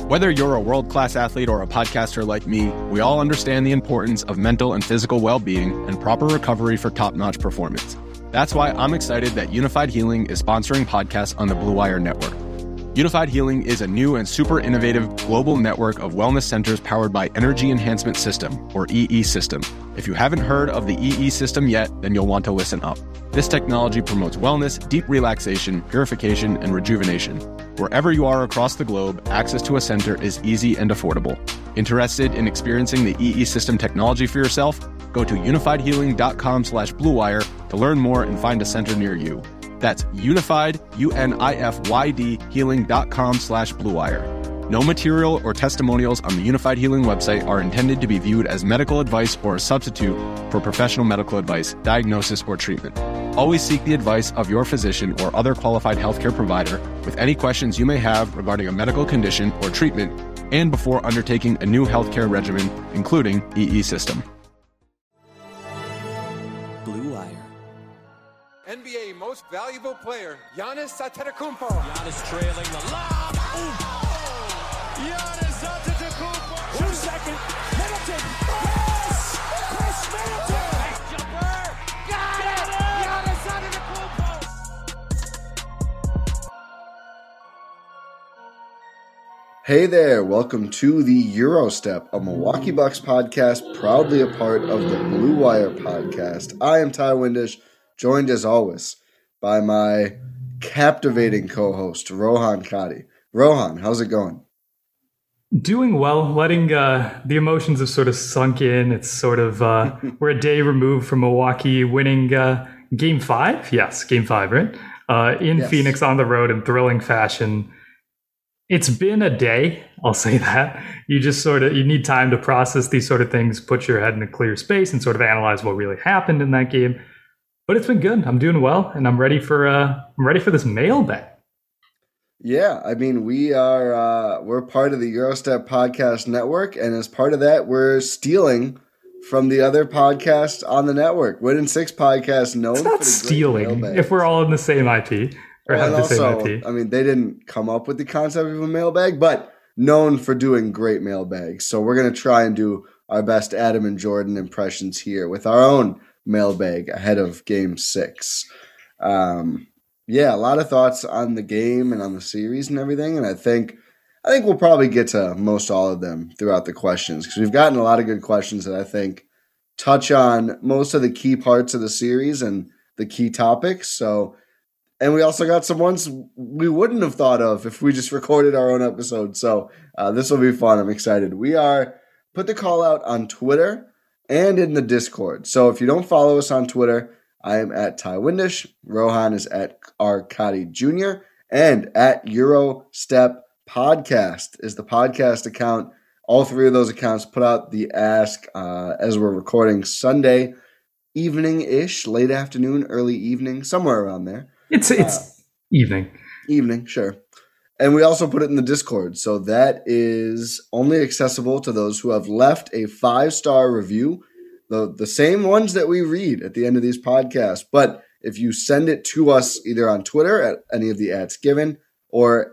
Whether you're a world-class athlete or a podcaster like me, we all understand the importance of mental and physical well-being and proper recovery for top-notch performance. That's why I'm excited that Unified Healing is sponsoring podcasts on the Blue Wire Network. Unified Healing is a new and super innovative global network of wellness centers powered by Energy Enhancement System, or EE System. If you haven't heard of the EE System yet, then you'll want to listen up. This technology promotes wellness, deep relaxation, purification, and rejuvenation. Wherever you are across the globe, access to a center is easy and affordable. Interested in experiencing the EE System technology for yourself? Go to unifiedhealing.com/bluewire to learn more and find a center near you. That's unified, UNIFYD, healing.com/bluewire. No material or testimonials on the Unified Healing website are intended to be viewed as medical advice or a substitute for professional medical advice, diagnosis, or treatment. Always seek the advice of your physician or other qualified healthcare provider with any questions you may have regarding a medical condition or treatment and before undertaking a new healthcare regimen, including EE System. Blue Wire. NBA Most Valuable Player, Giannis Antetokounmpo. Giannis trailing the lob. Giannis Antetokounmpo. 2 second. Middleton. Yes! Chris Middleton. Nice jumper. Got it. Giannis Antetokounmpo. Hey there, welcome to the Eurostep, a Milwaukee Bucks podcast, proudly a part of the Blue Wire podcast. I am Ty Windish, joined as always by my captivating co-host, Rohan Kadi. Rohan, how's it going? Doing well, letting the emotions have sort of sunk in. It's sort of, we're a day removed from Milwaukee winning Game 5? Yes, Game 5, right? In Yes. Phoenix on the road in thrilling fashion. It's been a day, I'll say that. You just you need time to process these sort of things, put your head in a clear space and sort of analyze what really happened in that game. But it's been good. I'm doing well, and I'm ready for this mailbag. Yeah, I mean, we're part of the Eurostep podcast network, and as part of that, we're stealing from the other podcast on the network. Win in 6 podcast known It's for not the stealing great mailbags. if we're all in the same IP. Or have the same IP. I mean, they didn't come up with the concept of a mailbag, but known for doing great mailbags. So we're going to try and do our best Adam and Jordan impressions here with our own mailbag ahead of Game 6. Yeah, a lot of thoughts on the game and on the series and everything, and I think we'll probably get to most all of them throughout the questions because we've gotten a lot of good questions that I think touch on most of the key parts of the series and the key topics. And we also got some ones we wouldn't have thought of if we just recorded our own episode. So this will be fun. I'm excited. We put the call out on Twitter and in the Discord. So if you don't follow us on Twitter, I am at Ty Windish. Rohan is at Arkady Jr. And at Eurostep Podcast is the podcast account. All 3 of those accounts put out the ask as we're recording Sunday evening-ish, late afternoon, early evening, somewhere around there. It's evening. Evening, sure. And we also put it in the Discord. So that is only accessible to those who have left a 5-star review, the same ones that we read at the end of these podcasts. But if you send it to us either on Twitter at any of the ads given or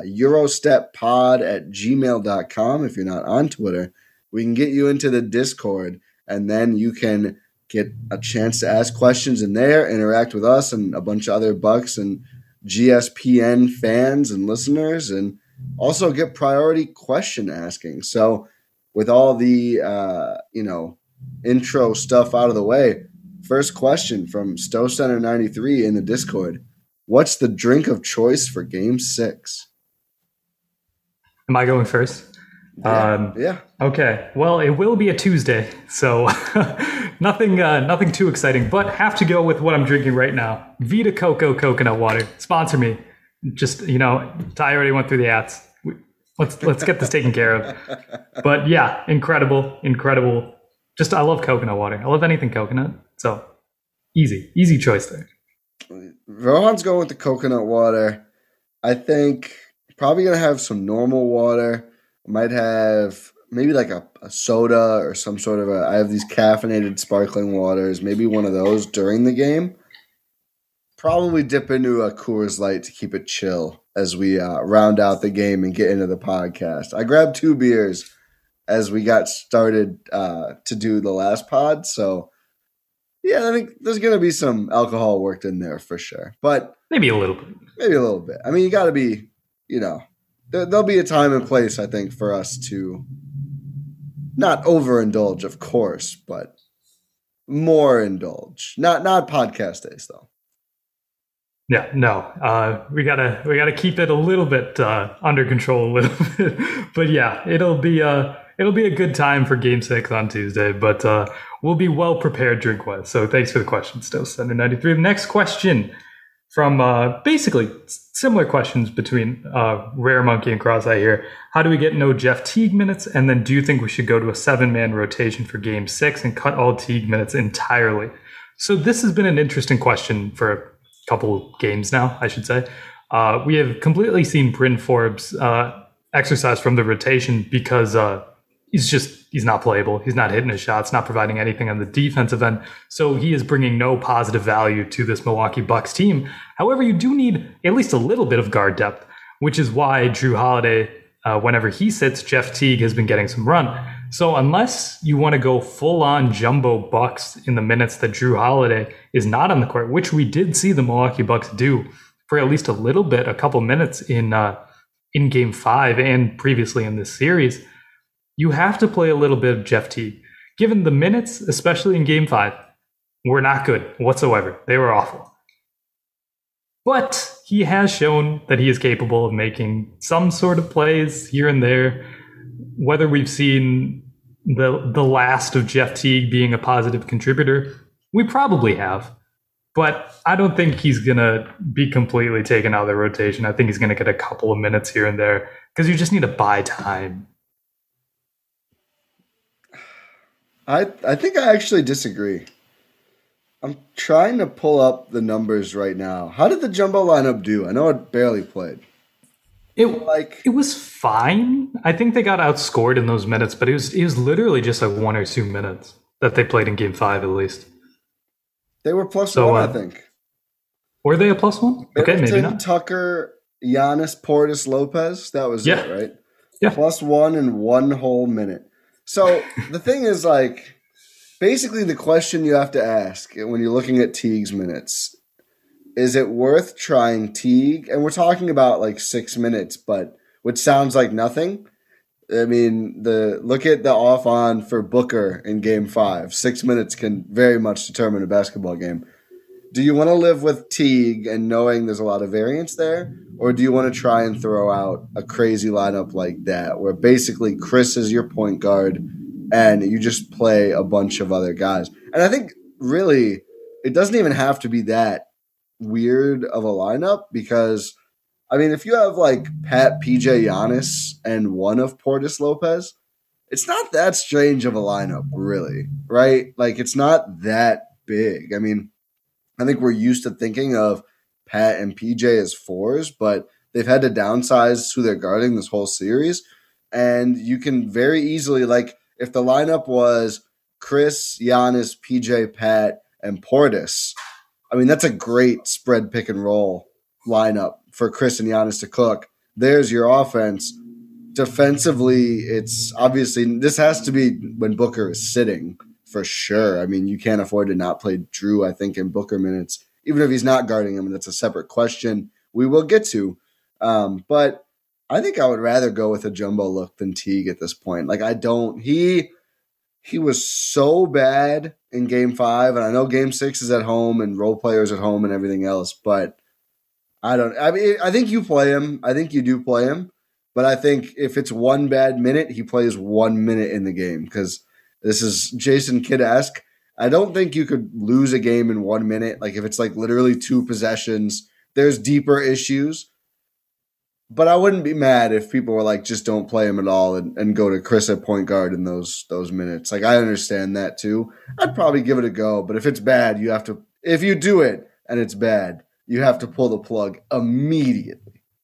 eurosteppod@gmail.com, if you're not on Twitter, we can get you into the Discord and then you can get a chance to ask questions in there, interact with us and a bunch of other Bucks and GSPN fans and listeners, and also get priority question asking. So with all the, intro stuff out of the way, first question from Stowe Center 93 in the Discord. What's the drink of choice for Game 6? Am I going first? Yeah. Okay. Well, it will be a Tuesday, so nothing too exciting. But have to go with what I'm drinking right now: Vita Coco coconut water. Sponsor me. Just Ty already went through the ads. Let's get this taken care of. But yeah, incredible. Just I love coconut water. I love anything coconut. So easy choice there. Rohan's going with the coconut water. I think probably gonna have some normal water. Might have maybe like a soda or some sort of I have these caffeinated sparkling waters, maybe one of those during the game. probably dip into a Coors Light to keep it chill as we round out the game and get into the podcast. I grabbed 2 beers as we got started to do the last pod. So, yeah, I think there's going to be some alcohol worked in there for sure. But maybe a little bit. Maybe a little bit. I mean, you got to be, there'll be a time and place, I think, for us to not overindulge, of course, but more indulge. Not podcast days, though. Yeah, no. We gotta keep it a little bit under control a little bit. But yeah, it'll be a good time for Game 6 on Tuesday. But we'll be well prepared drink-wise. So thanks for the question, still Thunder 93. The next question from basically similar questions between Rare Monkey and Cross-Eye here. How do we get no Jeff Teague minutes? And then do you think we should go to a 7-man rotation for Game 6 and cut all Teague minutes entirely? So this has been an interesting question for a couple games now, I should say. We have completely seen Bryn Forbes exercise from the rotation because he's not playable. He's not hitting his shots, not providing anything on the defensive end. So he is bringing no positive value to this Milwaukee Bucks team. However, you do need at least a little bit of guard depth, which is why Drew Holiday, whenever he sits, Jeff Teague has been getting some run. So unless you want to go full-on jumbo Bucks in the minutes that Drew Holiday is not on the court, which we did see the Milwaukee Bucks do for at least a little bit, a couple minutes in Game 5 and previously in this series, you have to play a little bit of Jeff Teague. Given the minutes, especially in Game 5, were not good whatsoever. They were awful. But he has shown that he is capable of making some sort of plays here and there. Whether we've seen the last of Jeff Teague being a positive contributor, we probably have. But I don't think he's going to be completely taken out of the rotation. I think he's going to get a couple of minutes here and there because you just need to buy time. I think I actually disagree. I'm trying to pull up the numbers right now. How did the jumbo lineup do? I know it barely played. It was fine. I think they got outscored in those minutes, but it was literally just like 1 or 2 minutes that they played in Game 5 at least. They were +1, I think. Were they a +1? Okay, maybe not. Tucker, Giannis, Portis, Lopez. That was it, right? Yeah. +1 in 1 whole minute. So the thing is, like, basically the question you have to ask when you're looking at Teague's minutes, is it worth trying Teague? And we're talking about like 6 minutes, but which sounds like nothing. I mean, look at the off-on for Booker in Game 5. 6 minutes can very much determine a basketball game. Do you want to live with Teague and knowing there's a lot of variance there? Or do you want to try and throw out a crazy lineup like that where basically Chris is your point guard and you just play a bunch of other guys? And I think really it doesn't even have to be that weird of a lineup because, I mean, if you have like Pat, PJ, Giannis, and one of Portis Lopez, it's not that strange of a lineup, really, right? Like, it's not that big. I mean, I think we're used to thinking of Pat and PJ as 4s, but they've had to downsize who they're guarding this whole series. And you can very easily, like, if the lineup was Chris, Giannis, PJ, Pat, and Portis, I mean, that's a great spread pick and roll lineup for Chris and Giannis to cook. There's your offense. Defensively, it's obviously, this has to be when Booker is sitting for sure. I mean, you can't afford to not play Drew, I think, in Booker minutes, even if he's not guarding him, and that's a separate question we will get to. But I think I would rather go with a jumbo look than Teague at this point. Like, he was so bad in Game 5, and I know Game 6 is at home and role players at home and everything else, but I think you play him. I think you do play him, but I think if it's one bad minute, he plays 1 minute in the game because this is Jason Kidd-esque. I don't think you could lose a game in 1 minute. Like if it's like literally 2 possessions, there's deeper issues. But I wouldn't be mad if people were like, just don't play him at all and go to Chris at point guard in those minutes. Like I understand that too. I'd probably give it a go. But if it's bad, you have to. If you do it and it's bad, you have to pull the plug immediately.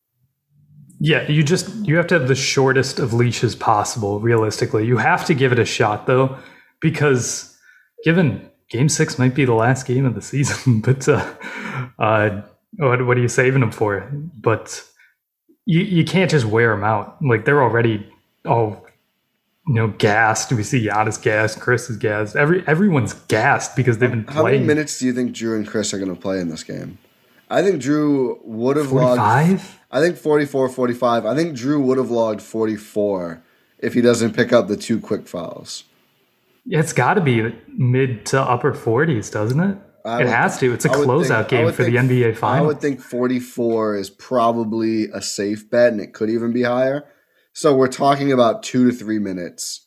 Yeah, you have to have the shortest of leashes possible, realistically. You have to give it a shot, though, because given Game 6 might be the last game of the season, but what are you saving them for? But you can't just wear them out. Like, they're already all gassed. We see Giannis gassed, Chris is gassed. Everyone's gassed because they've been playing. How many minutes do you think Drew and Chris are going to play in this game? I think Drew would have 45? logged. I think 44, 45. I think Drew would have logged 44 if he doesn't pick up the 2 quick fouls. Yeah, it's got to be mid to upper 40s, doesn't it? It has to. It's a closeout game for the NBA Finals. I would think 44 is probably a safe bet, and it could even be higher. So we're talking about 2 to 3 minutes.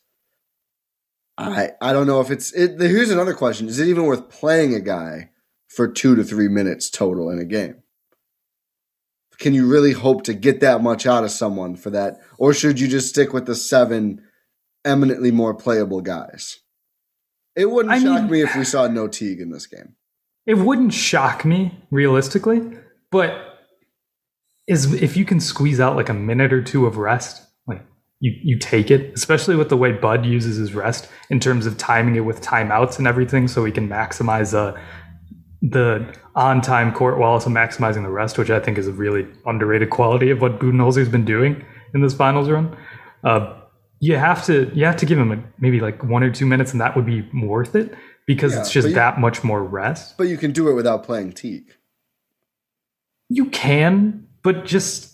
I don't know if it's it. Here's another question: is it even worth playing a guy for 2 to 3 minutes total in a game? Can you really hope to get that much out of someone for that? Or should you just stick with the 7 eminently more playable guys? It wouldn't shock me if we saw no Teague in this game. It wouldn't shock me, realistically. But if you can squeeze out like a minute or 2 of rest, like you take it, especially with the way Bud uses his rest in terms of timing it with timeouts and everything so he can maximize the on-time court while also maximizing the rest, which I think is a really underrated quality of what Budenholzer's been doing in this finals run. You have to give him maybe like 1 or 2 minutes, and that would be worth it because it's just that much more rest. But you can do it without playing Teague. You can, but just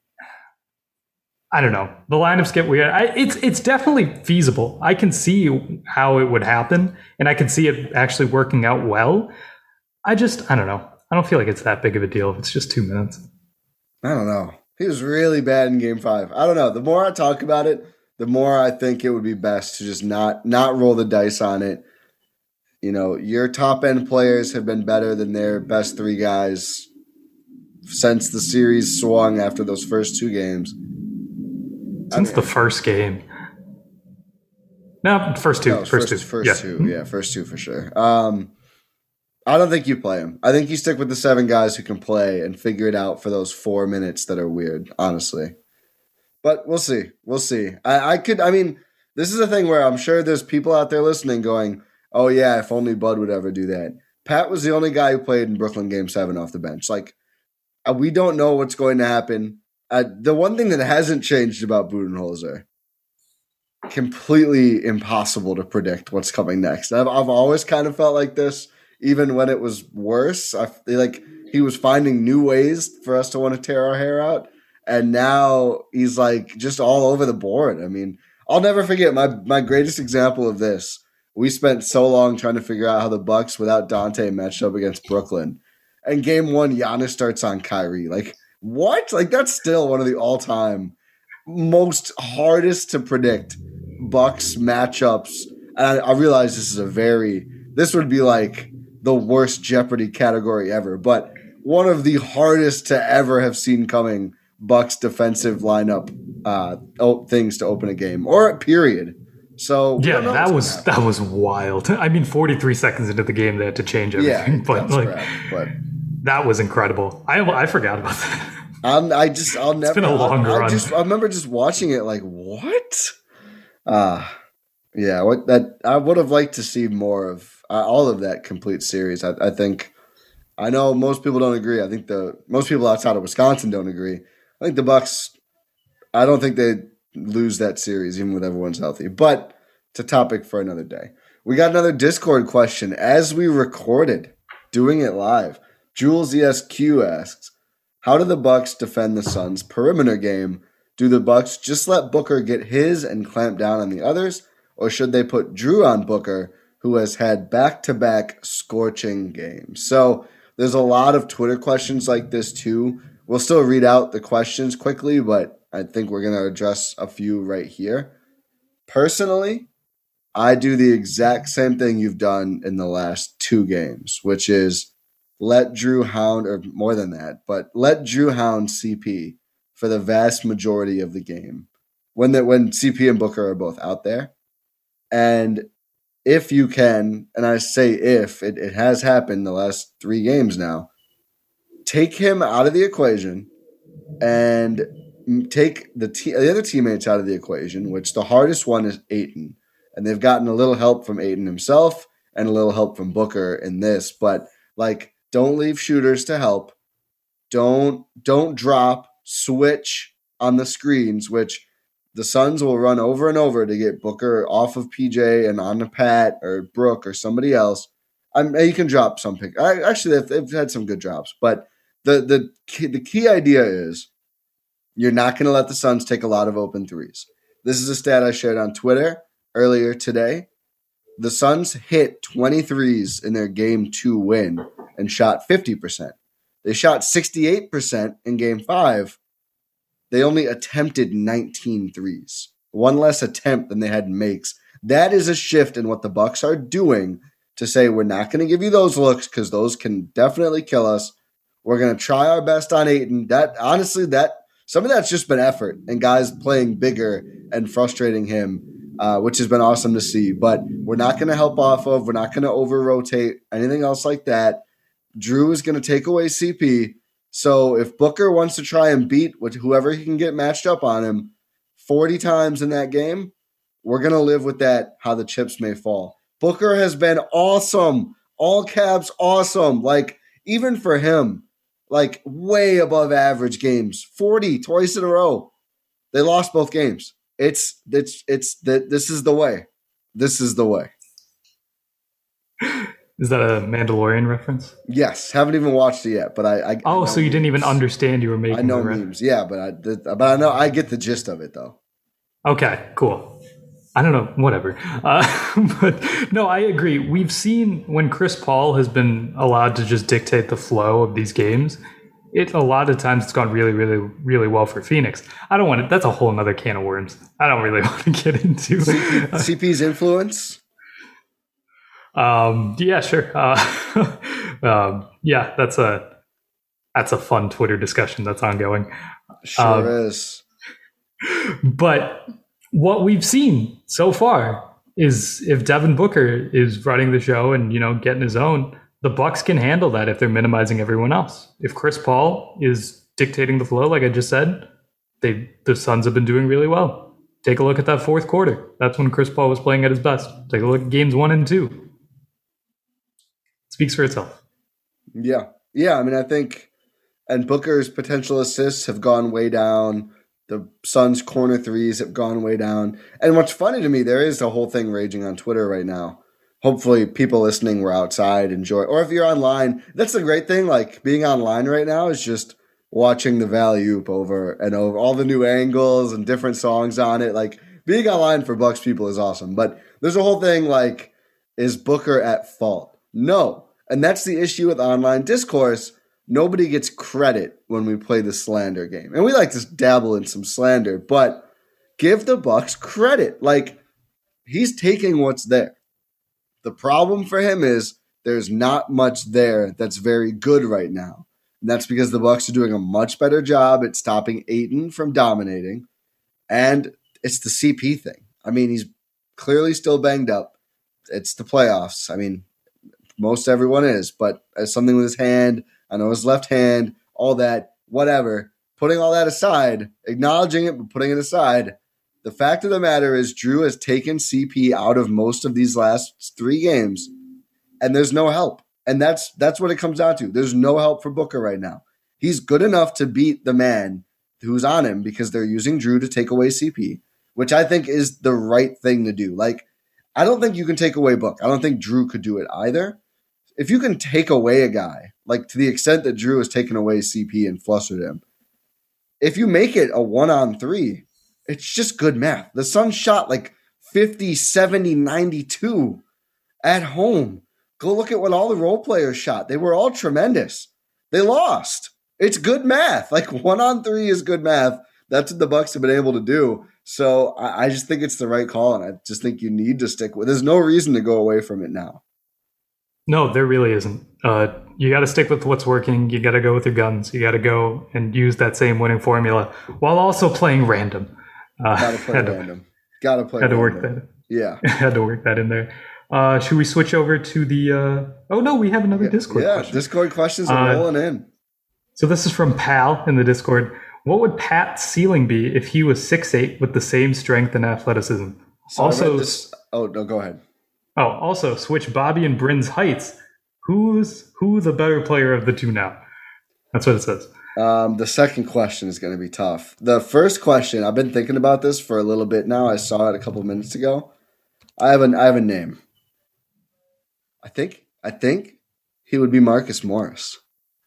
I don't know. The lineups get weird. It's definitely feasible. I can see how it would happen, and I can see it actually working out well. I don't know. I don't feel like it's that big of a deal if it's just 2 minutes. I don't know. He was really bad in Game 5. I don't know. The more I talk about it, the more I think it would be best to just not roll the dice on it. Your top-end players have been better than their best 3 guys since the series swung after those first 2 games. Since the first game. No, first two. First two. Yeah, first 2 for sure. I don't think you play him. I think you stick with the 7 guys who can play and figure it out for those 4 minutes that are weird, honestly. But we'll see. We'll see. This is a thing where I'm sure there's people out there listening going, oh yeah, if only Bud would ever do that. Pat was the only guy who played in Brooklyn Game 7 off the bench. Like, we don't know what's going to happen. The one thing that hasn't changed about Budenholzer, completely impossible to predict what's coming next. I've always kind of felt like this. Even when it was worse, I feel like he was finding new ways for us to want to tear our hair out. And now he's like just all over the board. I mean, I'll never forget my greatest example of this. We spent so long trying to figure out how the Bucks without Dante matched up against Brooklyn. And Game 1, Giannis starts on Kyrie. Like, what? Like, that's still one of the all-time most hardest to predict Bucks matchups. And I realize this would be like the worst Jeopardy category ever, but one of the hardest to ever have seen coming Bucks defensive lineup things to open a game or period. So yeah, that was wild. 43 seconds into the game they had to change everything, but that was incredible. I forgot about that. I'll never. It's been a long run. I remember just watching it like, what? Yeah, I would have liked to see more of all of that complete series. I think I know most people don't agree. I think most people outside of Wisconsin don't agree. I think the Bucks. I don't think they lose that series even with everyone's healthy. But it's a topic for another day. We got another Discord question as we recorded, doing it live. Jules ESQ asks, "How do the Bucks defend the Suns' perimeter game? Do the Bucks just let Booker get his and clamp down on the others, or should they put Drew on Booker, who has had back-to-back scorching games?" So there's a lot of Twitter questions like this too. We'll still read out the questions quickly, but I think we're going to address a few right here. Personally, I do the exact same thing you've done in the last 2 games, which is let Drew hound, or more than that, but let Drew hound CP for the vast majority of the game when CP and Booker are both out there. And if you can, and I say if, it has happened the last 3 games now, take him out of the equation and take the other teammates out of the equation, which the hardest one is Ayton. And they've gotten a little help from Ayton himself and a little help from Booker in this. But like, don't leave shooters to help. Don't drop, switch on the screens, which the Suns will run over and over to get Booker off of PJ and on to Pat or Brooke or somebody else. You can drop some pick. Actually, they've had some good drops, but the key idea is you're not going to let the Suns take a lot of open threes. This is a stat I shared on Twitter earlier today. The Suns hit 23s in their Game 2 win and shot 50%. They shot 68% in Game 5. They only attempted 19 threes. One less attempt than they had makes. That is a shift in what the Bucks are doing to say we're not going to give you those looks because those can definitely kill us. We're going to try our best on Ayton. Some of that's just been effort and guys playing bigger and frustrating him, which has been awesome to see. But we're not going to help off of. We're not going to over-rotate, anything else like that. Drew is going to take away CP. So if Booker wants to try and beat whoever he can get matched up on him 40 times in that game, we're going to live with that, how the chips may fall. Booker has been awesome. All caps awesome. Like, even for him, like, way above average games. 40 twice in a row. They lost both games. This is the way. This is the way. Is that a Mandalorian reference? Yes, haven't even watched it yet, but I so you didn't even understand you were making. I know memes, yeah, but I know I get the gist of it though. Okay, cool. I don't know, whatever. But no, I agree. We've seen when Chris Paul has been allowed to just dictate the flow of these games, a lot of times it's gone really, really, really well for Phoenix. I don't want to. That's a whole nother can of worms. I don't really want to get into CP's influence. Yeah, sure. Yeah, that's a fun Twitter discussion that's ongoing. Sure is. But what we've seen so far is if Devin Booker is running the show and, getting his own, the Bucks can handle that if they're minimizing everyone else. If Chris Paul is dictating the flow, like I just said, the Suns have been doing really well. Take a look at that fourth quarter. That's when Chris Paul was playing at his best. Take a look at games 1 and 2. Speaks for itself. Yeah. I mean, I think, and Booker's potential assists have gone way down. The Suns' corner threes have gone way down. And what's funny to me, there is a whole thing raging on Twitter right now. Hopefully people listening were outside, enjoy. Or if you're online, that's the great thing. Like, being online right now is just watching the Valley-Oop over and over. All the new angles and different songs on it. Like, being online for Bucks people is awesome. But there's a whole thing like, is Booker at fault? No. And that's the issue with online discourse. Nobody gets credit when we play the slander game. And we like to dabble in some slander, but give the Bucks credit. Like, he's taking what's there. The problem for him is there's not much there that's very good right now. And that's because the Bucks are doing a much better job at stopping Ayton from dominating. And it's the CP thing. I mean, he's clearly still banged up. It's the playoffs. I mean, most everyone is, but as something with his hand, I know his left hand, all that, whatever. Putting all that aside, acknowledging it, but putting it aside, the fact of the matter is Drew has taken CP out of most of these last 3 games, and there's no help. And that's what it comes down to. There's no help for Booker right now. He's good enough to beat the man who's on him because they're using Drew to take away CP, which I think is the right thing to do. Like, I don't think you can take away Book. I don't think Drew could do it either. If you can take away a guy, like to the extent that Drew has taken away CP and flustered him, if you make it a 1-on-3, it's just good math. The Suns shot like 50, 70, 92 at home. Go look at what all the role players shot. They were all tremendous. They lost. It's good math. Like 1-on-3 is good math. That's what the Bucks have been able to do. So I just think it's the right call, and I just think you need to stick with it. There's no reason to go away from it now. No, there really isn't. You got to stick with what's working. You got to go with your guns. You got to go and use that same winning formula while also playing random. Got to play random. Got to play. Had random. to work that. Yeah, had to work that in there. Should we switch over to the? Oh no, we have another Discord. Yeah, question. Discord questions are rolling in. So this is from Pal in the Discord. What would Pat's ceiling be if he was 6'8" with the same strength and athleticism? So also, oh no, go ahead. Oh, also switch Bobby and Bryn's heights. Who the better player of the two now? That's what it says. The second question is going to be tough. The first question, I've been thinking about this for a little bit now. I saw it a couple of minutes ago. I have a name. I think he would be Marcus Morris.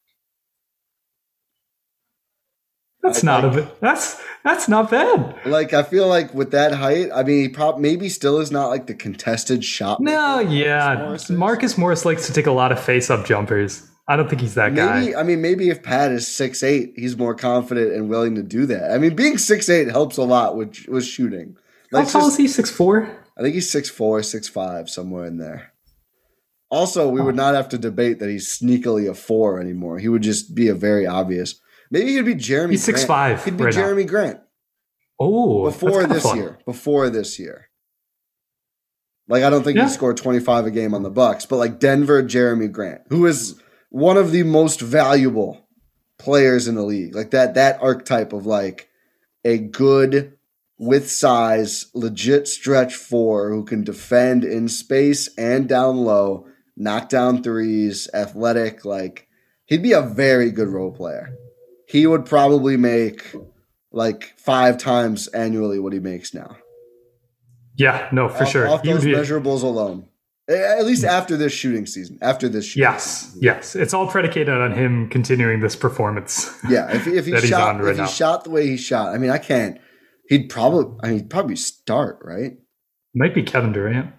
That's not bad. Like, I feel like with that height, I mean, he maybe still is not like the contested shot. No, yeah. Marcus Morris likes to take a lot of face-up jumpers. I don't think he's that guy. I mean, maybe if Pat is 6'8", he's more confident and willing to do that. I mean, being 6'8" helps a lot with shooting. How tall is he, 6'4"? I think he's 6'4", 6'5", somewhere in there. Also, we would not have to debate that he's sneakily a 4 anymore. He would just be a very obvious. Maybe he'd be Jeremy Grant. He's 6'5". He'd be Jeremy Grant. Oh, Before this year. Like, I don't think he scored 25 a game on the Bucks, but like Denver Jeremy Grant, who is one of the most valuable players in the league. Like that archetype of like a good with size, legit stretch 4 who can defend in space and down low, knock down threes, athletic. Like, he'd be a very good role player. He would probably make like 5 times annually what he makes now. Yeah, no, for sure. Off those measurables alone. At least after this shooting season. Yes. It's all predicated on him continuing this performance. Yeah, if he shot the way he shot, I mean, he'd probably start, right? Might be Kevin Durant.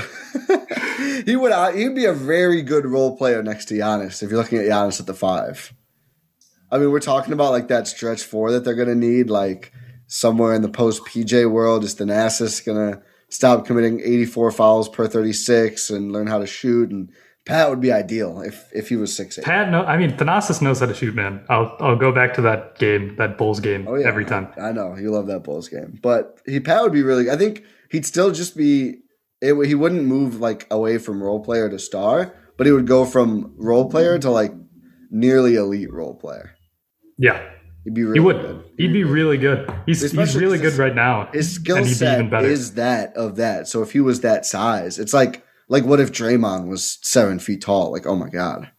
He'd be a very good role player next to Giannis if you're looking at Giannis at the 5. I mean, we're talking about like that stretch 4 that they're going to need, like somewhere in the post PJ world. Is Thanasis going to stop committing 84 fouls per 36 and learn how to shoot? And Pat would be ideal if he was 6'8". Thanasis knows how to shoot, man. I'll go back to that game, that Bulls game, every time. I know you love that Bulls game, but Pat would be really. I think he'd still just be. He wouldn't move like away from role player to star, but he would go from role player to like nearly elite role player. Yeah. He'd be really good. He'd be really good. He's really good right now. His skill set is that. So if he was that size, it's like what if Draymond was 7 feet tall? Like, oh my God.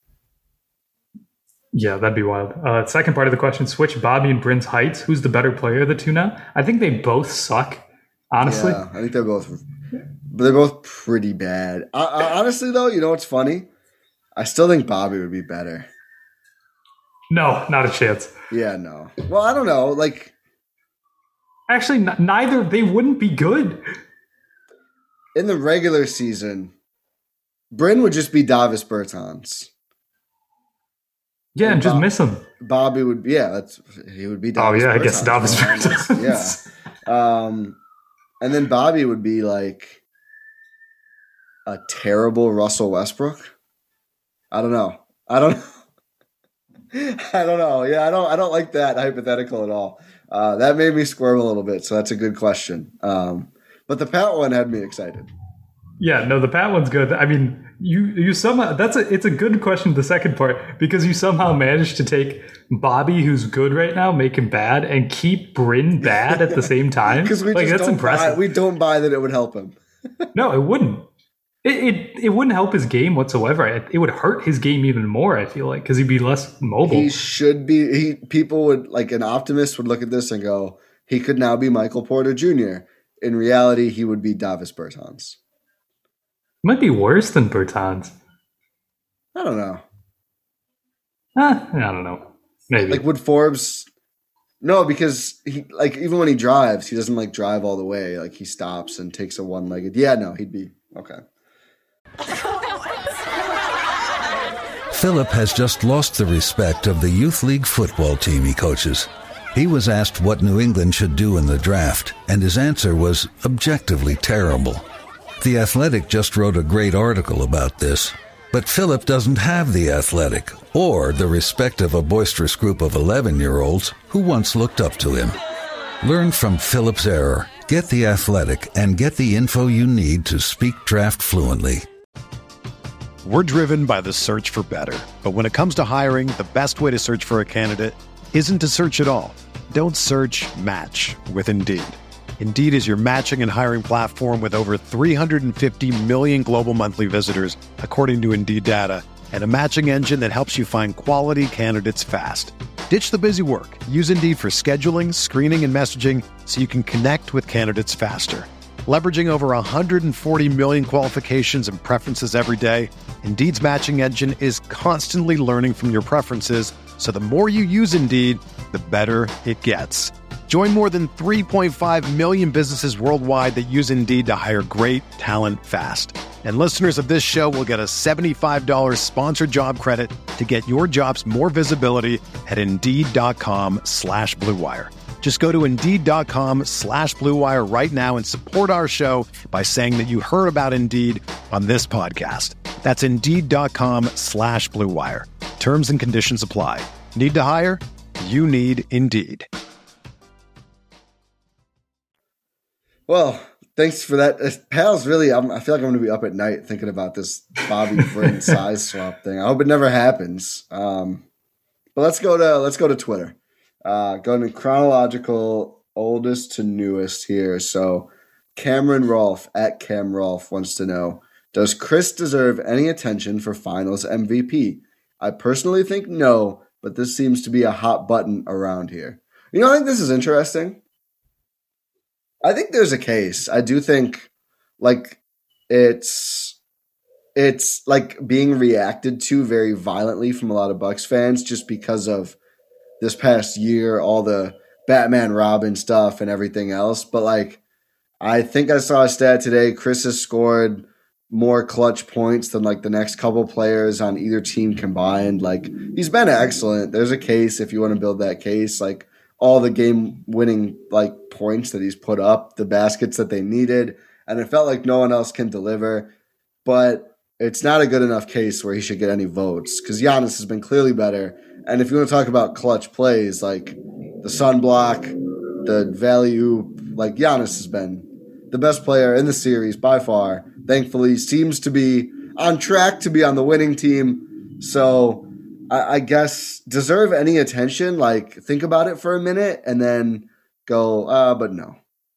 Yeah, that'd be wild. Second part of the question, switch Bobby and Bryn's heights. Who's the better player of the two now? I think they both suck, honestly. Yeah, I think they're both pretty bad. Honestly, though, you know what's funny? I still think Bobby would be better. No, not a chance. Yeah, no. Well, I don't know. Like, actually, neither. They wouldn't be good in the regular season. Bryn would just be Davis Bertans. Yeah, and just miss him. Bobby would be. Yeah, he would be. Davis Bertans. I guess Davis Bertans. Yeah. And then Bobby would be like a terrible Russell Westbrook. I don't know. Yeah, I don't like that hypothetical at all. That made me squirm a little bit, so that's a good question. But the Pat one had me excited. Yeah, no, the Pat one's good. I mean, you somehow it's a good question, the second part, because you somehow managed to take Bobby, who's good right now, make him bad, and keep Bryn bad at the same time. Because that's impressive. We don't buy that it would help him. No, it wouldn't. It wouldn't help his game whatsoever. It would hurt his game even more, I feel like, because he'd be less mobile. He should be. People would, like an optimist would look at this and go, he could now be Michael Porter Jr. In reality, he would be Davis Bertans. Might be worse than Bertans. I don't know. I don't know. Maybe. Like, would Forbes... No, because he, like, even when he drives, he doesn't like drive all the way. Like, he stops and takes a one-legged... Yeah, no, he'd be... Okay. Philip has just lost the respect of the youth league football team he coaches. He was asked what New England should do in the draft, and his answer was objectively terrible. The Athletic just wrote a great article about this, but Philip doesn't have the Athletic or the respect of a boisterous group of 11-year-olds who once looked up to him. Learn from Philip's error, get the Athletic, and get the info you need to speak draft fluently. We're driven by the search for better. But when it comes to hiring, the best way to search for a candidate isn't to search at all. Don't search, match with Indeed. Indeed is your matching and hiring platform with over 350 million global monthly visitors, according to Indeed data, and a matching engine that helps you find quality candidates fast. Ditch the busy work. Use Indeed for scheduling, screening, and messaging so you can connect with candidates faster. Leveraging over 140 million qualifications and preferences every day, Indeed's matching engine is constantly learning from your preferences, so the more you use Indeed, the better it gets. Join more than 3.5 million businesses worldwide that use Indeed to hire great talent fast. And listeners of this show will get a $75 sponsored job credit to get your jobs more visibility at Indeed.com/Blue Wire. Just go to Indeed.com/Blue Wire right now and support our show by saying that you heard about Indeed on this podcast. That's Indeed.com/Blue Wire. Terms and conditions apply. Need to hire? You need Indeed. Well, thanks for that. Pals, really, I feel like I'm going to be up at night thinking about this Bobby Britton size swap thing. I hope it never happens. But let's go to Twitter. Going in chronological oldest to newest here. So Cameron Rolfe at Cam Rolfe wants to know, does Chris deserve any attention for finals MVP? I personally think no, but this seems to be a hot button around here. I think this is interesting. I think there's a case. I do think it's like being reacted to very violently from a lot of Bucks fans just because of this past year, all the Batman Robin stuff and everything else. But I think I saw a stat today. Chris has scored more clutch points than the next couple players on either team combined. He's been excellent. There's a case if you want to build that case. All the game-winning points that he's put up, the baskets that they needed, and it felt like no one else can deliver. But it's not a good enough case where he should get any votes because Giannis has been clearly better. And if you want to talk about clutch plays, the sunblock, the value, Giannis has been the best player in the series by far. Thankfully, seems to be on track to be on the winning team. So I guess deserve any attention. Think about it for a minute and then go, but no.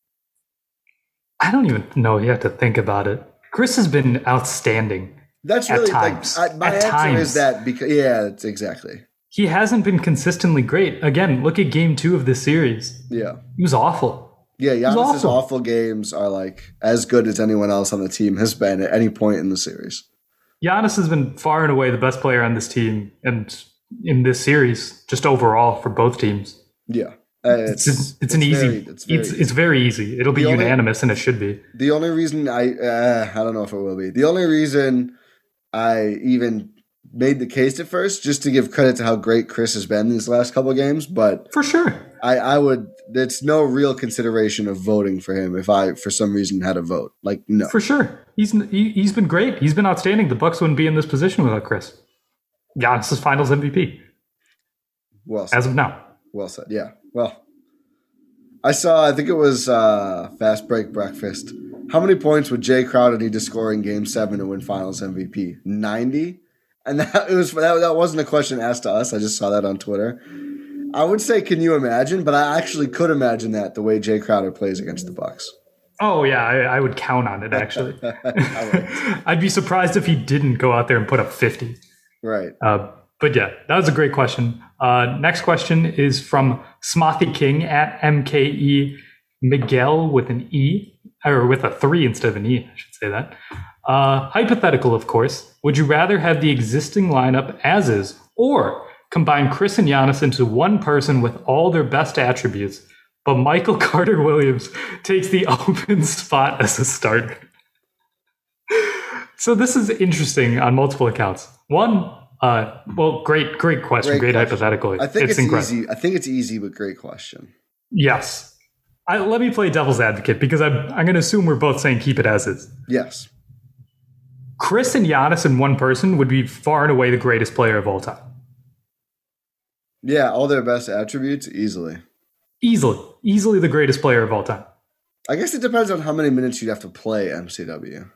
I don't even know you have to think about it. Chris has been outstanding. That's really at times. My answer is that because it's exactly. He hasn't been consistently great. Again, look at game 2 of this series. Yeah. He was awful. Yeah, Giannis's awful games are as good as anyone else on the team has been at any point in the series. Giannis has been far and away the best player on this team and in this series, just overall for both teams. Yeah. It's very easy. It'll be unanimous, and it should be. The only reason I don't know if it will be. The only reason I even made the case at first, just to give credit to how great Chris has been these last couple of games, but for sure, I would. It's no real consideration of voting for him if I, for some reason, had a vote. No, for sure, he's been great. He's been outstanding. The Bucks wouldn't be in this position without Chris. Giannis is Finals MVP. Well said. As of now. Well said. Yeah. Well, I think it was Fast Break Breakfast. How many points would Jay Crowder need to score in Game 7 to win Finals MVP? 90? And that wasn't a question asked to us. I just saw that on Twitter. I would say, can you imagine? But I actually could imagine that the way Jay Crowder plays against the Bucks. Oh, yeah. I would count on it, actually. I'd be surprised if he didn't go out there and put up 50. Right. But yeah, that was a great question. Next question is from Smothy King at MKE Miguel with an E, or with a 3 instead of an E, I should say that. Hypothetical, of course. Would you rather have the existing lineup as is, or combine Chris and Giannis into one person with all their best attributes, but Michael Carter Williams takes the open spot as a starter? So this is interesting on multiple accounts. One, great question. Great hypothetical. I think it's easy. I think it's easy, but great question. Yes. Let me play devil's advocate because I'm going to assume we're both saying keep it as is. Yes. Chris and Giannis in one person would be far and away the greatest player of all time. Yeah, all their best attributes, easily. Easily the greatest player of all time. I guess it depends on how many minutes you'd have to play MCW.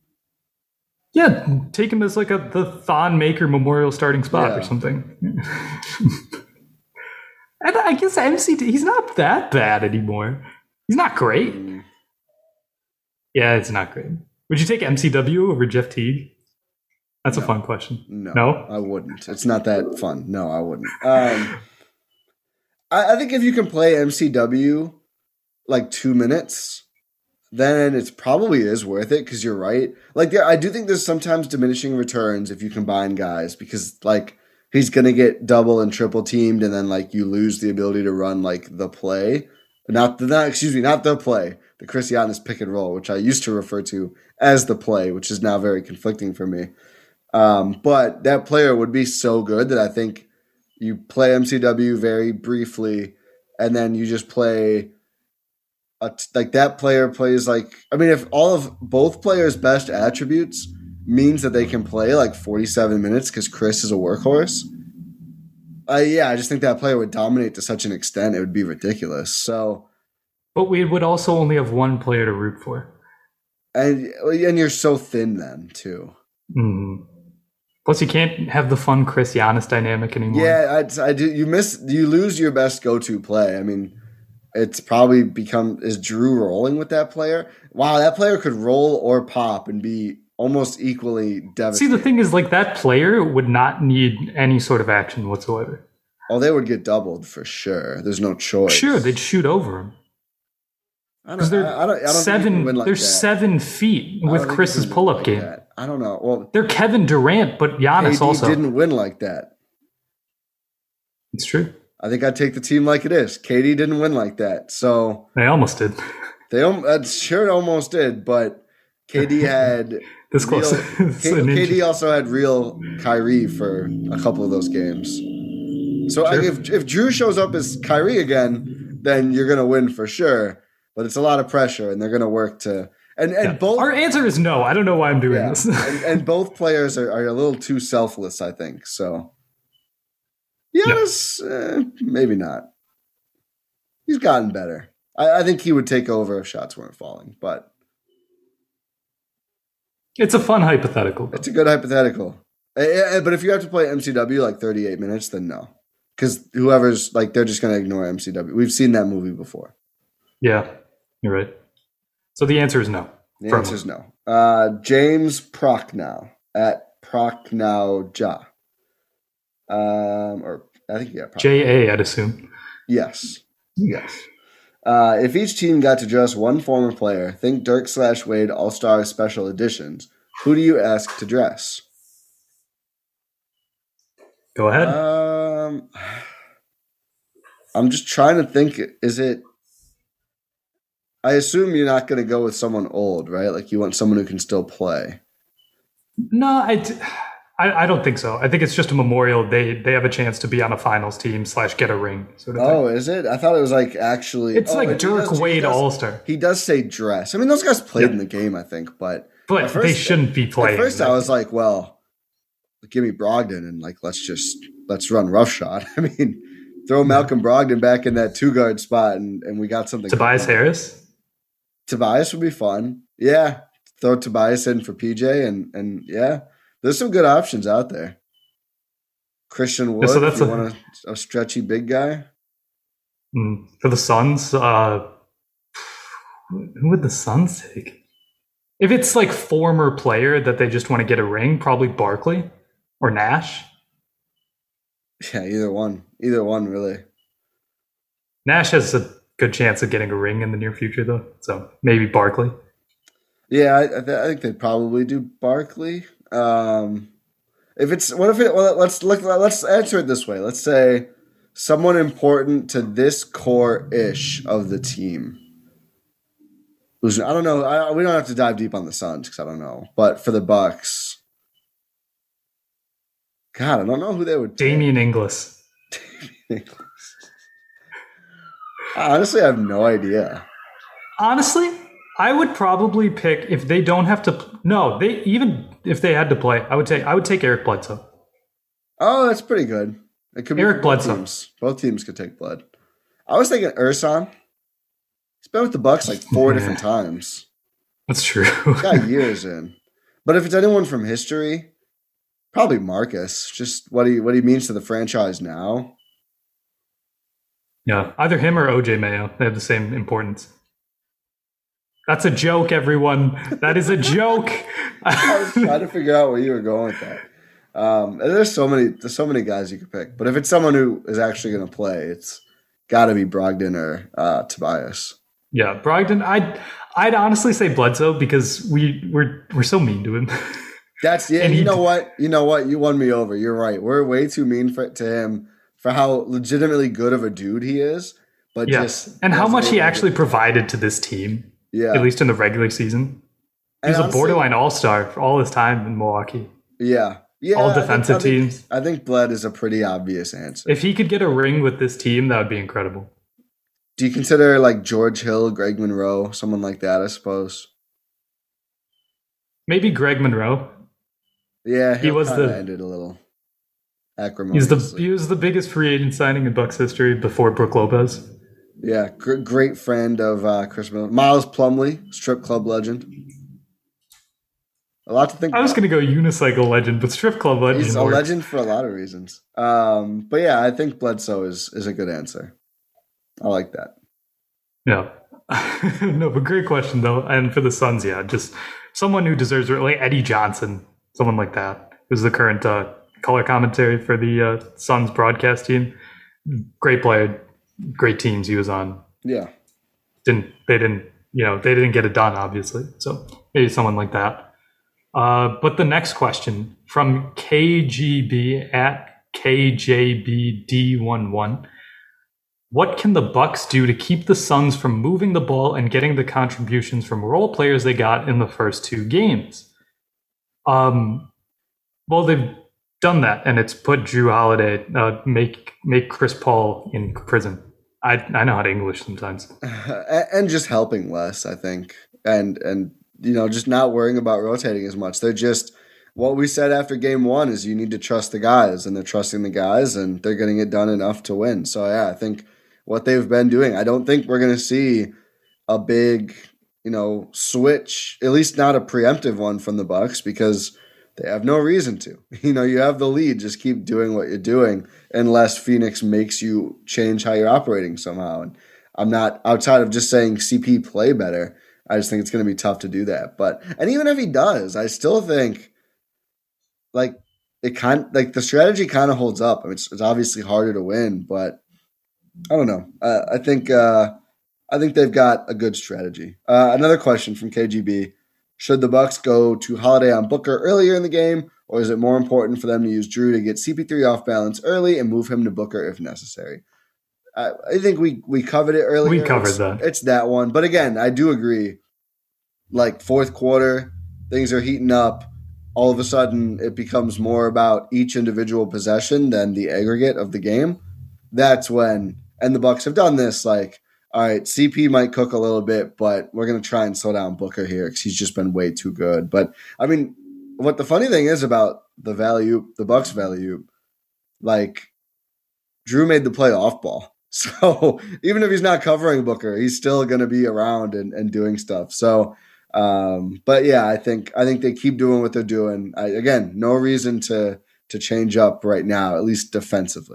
Yeah, take him as the Thon Maker Memorial starting spot or something. And I guess he's not that bad anymore. He's not great. Yeah, it's not great. Would you take MCW over Jeff Teague? That's a fun question. No, I wouldn't. It's not that fun. No, I wouldn't. I think if you can play MCW like 2 minutes, then it's probably is worth it because you're right. Like, I do think there's sometimes diminishing returns if you combine guys because like he's gonna get double and triple teamed, and then like you lose the ability to run like the play, not the play, the Chris Giannis pick and roll, which I used to refer to as the play, which is now very conflicting for me. But that player would be so good that I think you play MCW very briefly, and then you just play like that player plays like, I mean, if all of both players' best attributes means that they can play like 47 minutes because Chris is a workhorse, I just think that player would dominate to such an extent it would be ridiculous. So, but we would also only have one player to root for, and you're so thin then too. Mm. Plus, you can't have the fun Chris Giannis dynamic anymore. Yeah, I do. You lose your best go-to play. I mean, it's probably is Drew rolling with that player? Wow, that player could roll or pop and be almost equally devastating. See, the thing is, like, that player would not need any sort of action whatsoever. Oh, they would get doubled for sure. There's no choice. Sure, they'd shoot over him. Because they're 7 feet with Chris's pull-up game. I don't know. Well, they're Kevin Durant, but Giannis KD also didn't win like that. It's true. I think I'd take the team like it is. KD didn't win like that, so they almost did. Sure almost did, but KD had this close. KD also had real Kyrie for a couple of those games. So sure. if Drew shows up as Kyrie again, then you're gonna win for sure. But it's a lot of pressure, and they're gonna work to. And both. Our answer is no. I don't know why I'm doing this. and both players are a little too selfless, I think. So. Giannis, maybe not. He's gotten better. I think he would take over if shots weren't falling, but it's a fun hypothetical. It's a good hypothetical. But if you have to play MCW like 38 minutes, then no. Because whoever's like, they're just going to ignore MCW. We've seen that movie before. Yeah, you're right. So the answer is no. The answer is no. James Prochnow at Prochnowja. Or I think J.A., I'd assume. Yes. If each team got to dress one former player, think Dirk/Wade All-Star Special Editions, who do you ask to dress? Go ahead. I'm just trying to think. I assume you're not going to go with someone old, right? Like you want someone who can still play. No, I don't think so. I think it's just a memorial. They have a chance to be on a finals team / get a ring sort of thing. Oh, is it? I thought it was like actually. It's like Dirk Wade All-Star. He does say dress. I mean, those guys played in the game, I think, but they shouldn't be playing. At first, I was like, well, give me Brogdon and like let's run roughshod. I mean, throw Malcolm Brogdon back in that 2-guard spot and we got something. Tobias Harris. Tobias would be fun. Yeah, throw Tobias in for PJ and yeah. There's some good options out there. Christian Wood, if you want a stretchy big guy. For the Suns, who would the Suns take? If it's like former player that they just want to get a ring, probably Barkley or Nash. Yeah, either one. Either one, really. Nash has a good chance of getting a ring in the near future, though. So maybe Barkley. Yeah, I think they'd probably do Barkley. Let's answer it this way. Let's say someone important to this core-ish of the team. I don't know. We don't have to dive deep on the Suns because I don't know. But for the Bucks, God, I don't know who they would. Damian Inglis. Honestly, I have no idea. Honestly, I would probably pick if they don't have to. No, even if they had to play, I would take Eric Bledsoe. Oh, that's pretty good. It could be Eric Bledsoe. Both teams could take blood. I was thinking Ersan. He's been with the Bucks like 4 different times. That's true. He's got years in. But if it's anyone from history, probably Marcus. Just what he means to the franchise now. Yeah, either him or OJ Mayo. They have the same importance. That's a joke, everyone. That is a joke. I was trying to figure out where you were going with that. There's so many guys you could pick, but if it's someone who is actually going to play, it's got to be Brogdon or Tobias. Yeah, Brogdon. I'd honestly say Bledsoe because we're so mean to him. That's yeah. You know what? You won me over. You're right. We're way too mean to him for how legitimately good of a dude he is. But and how much he actually provided to this team. Yeah, at least in the regular season, he was a borderline all-star for all his time in Milwaukee. Yeah. All defensive teams. I think Bled is a pretty obvious answer. If he could get a ring with this team, that would be incredible. Do you consider like George Hill, Greg Monroe, someone like that? I suppose. Maybe Greg Monroe. Yeah, he ended a little acrimoniously. He was the biggest free agent signing in Bucks history before Brook Lopez. Yeah, great friend of Chris Miller. Miles Plumlee, strip club legend. A lot to think about. I was going to go unicycle legend, but strip club legend. He's a legend for a lot of reasons. But yeah, I think Bledsoe is a good answer. I like that. Yeah. No, but great question, though. And for the Suns, yeah, just someone who deserves it, like Eddie Johnson, someone like that, who's the current color commentary for the Suns broadcast team. Great player. Great teams he was on. Yeah. They didn't get it done, obviously. So maybe someone like that. But the next question from KGB at KJBD11. What can the Bucks do to keep the Suns from moving the ball and getting the contributions from role players they got in the first two games? Well, they've done that, and it's put Drew Holiday, make Chris Paul in prison. I know how to English sometimes. And just helping less, I think. And just not worrying about rotating as much. They're just, what we said after game one is you need to trust the guys, and they're trusting the guys, and they're getting it done enough to win. So, yeah, I think what they've been doing, I don't think we're going to see a big, switch, at least not a preemptive one from the Bucks, because they have no reason to. You have the lead. Just keep doing what you're doing unless Phoenix makes you change how you're operating somehow. And I'm not, outside of just saying CP play better, I just think it's going to be tough to do that. And even if he does, I still think the strategy kind of holds up. I mean, it's obviously harder to win, but I don't know. I think they've got a good strategy. Another question from KGB. Should the Bucks go to Holiday on Booker earlier in the game, or is it more important for them to use Drew to get CP3 off balance early and move him to Booker if necessary? I think we covered it earlier. We covered that. It's that one. But again, I do agree. Like fourth quarter, things are heating up. All of a sudden, it becomes more about each individual possession than the aggregate of the game. That's when, and the Bucks have done this, like, all right, CP might cook a little bit, but we're going to try and slow down Booker here because he's just been way too good. But, I mean, what the funny thing is about the Bucks value, like, Drew made the play off ball. So even if he's not covering Booker, he's still going to be around and doing stuff. So, but yeah, I think they keep doing what they're doing. Again, no reason to change up right now, at least defensively.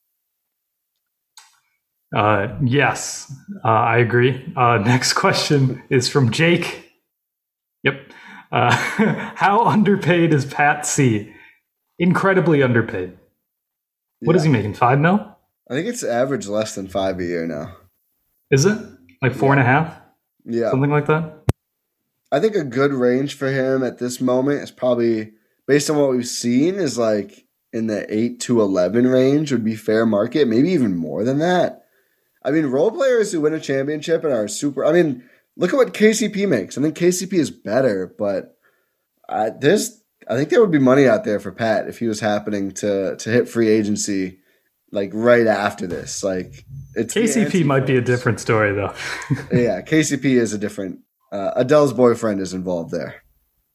Yes, I agree. Next question is from Jake. Yep. How underpaid is Pat C? Incredibly underpaid. What is he making? $5 million? I think it's average less than 5 a year now. Is it? Like 4.5? Yeah. Something like that? I think a good range for him at this moment is probably, based on what we've seen, is like in the 8 to 11 range would be fair market, maybe even more than that. I mean, role players who win a championship and are super, I mean, look at what KCP makes. I think KCP is better, but I think there would be money out there for Pat if he was happening to hit free agency like right after this. Like, it's KCP might be a different story though. Yeah, KCP is a different. Adele's boyfriend is involved there.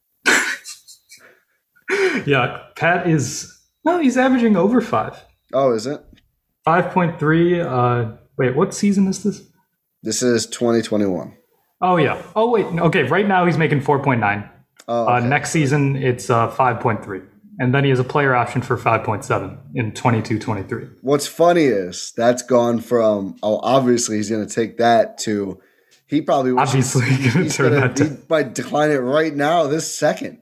Yeah, Pat he's averaging over 5. Oh, is it? 5.3. Wait, what season is this? This is 2021. Oh, yeah. Oh, wait. Okay, right now he's making 4.9. Oh, okay. Next season, it's 5.3. And then he has a player option for 5.7 in 22-23. What's funny is that's gone from, obviously he's going to take that to He probably obviously going to turn that down. He might decline it right now, this second.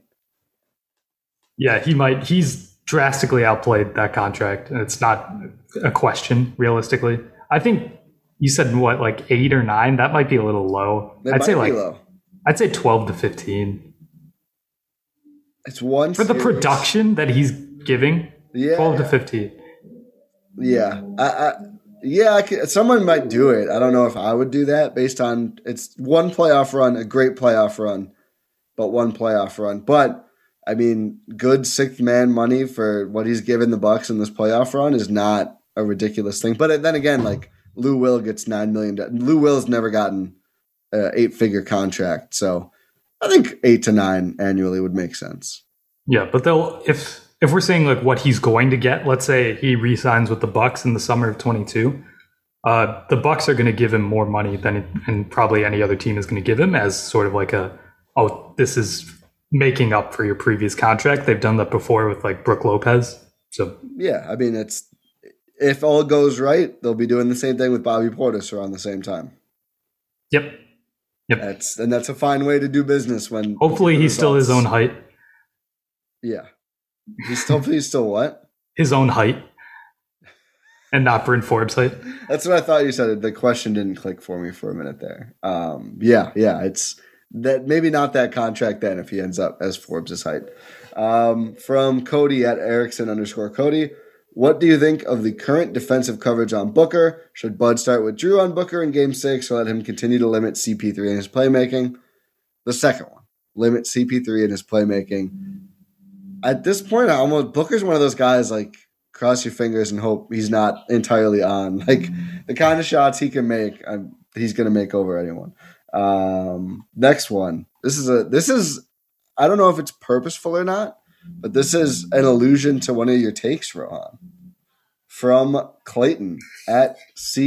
Yeah, he might. He's drastically outplayed that contract, and it's not a question, realistically. I think you said, what, like 8 or 9? That might be a little low. I'd say low. I'd say 12 to 15. It's one for the production that he's giving. Yeah, 12 to 15. Yeah, someone might do it. I don't know if I would do that based on it's one playoff run, a great playoff run, but one playoff run. But I mean, good sixth man money for what he's given the Bucks in this playoff run is not a ridiculous thing. But then again, like Lou Will gets $9 million. Lou Will's never gotten an 8-figure contract, so I think 8 to 9 annually would make sense. Yeah, but if we're saying like what he's going to get, let's say he re-signs with the Bucks in the summer of 22, the Bucks are going to give him more money than probably any other team is going to give him as sort of like this is making up for your previous contract. They've done that before with like Brook Lopez. So yeah, I mean, if all goes right, they'll be doing the same thing with Bobby Portis around the same time. Yep. That's a fine way to do business when hopefully he's still his own height. Yeah. He's still what? His own height. And not Bryn Forbes' height. That's what I thought you said. The question didn't click for me for a minute there. Yeah. It's that maybe not that contract then if he ends up as Forbes' height. From Cody at Erickson_Cody. What do you think of the current defensive coverage on Booker? Should Bud start with Drew on Booker in Game 6 or let him continue to limit CP3 in his playmaking? The second one. Limit CP3 in his playmaking. At this point, Booker's one of those guys, like, cross your fingers and hope he's not entirely on. Like, the kind of shots he can make, he's going to make over anyone. Next one. This is I don't know if it's purposeful or not, but this is an allusion to one of your takes, Rohan. From Clayton at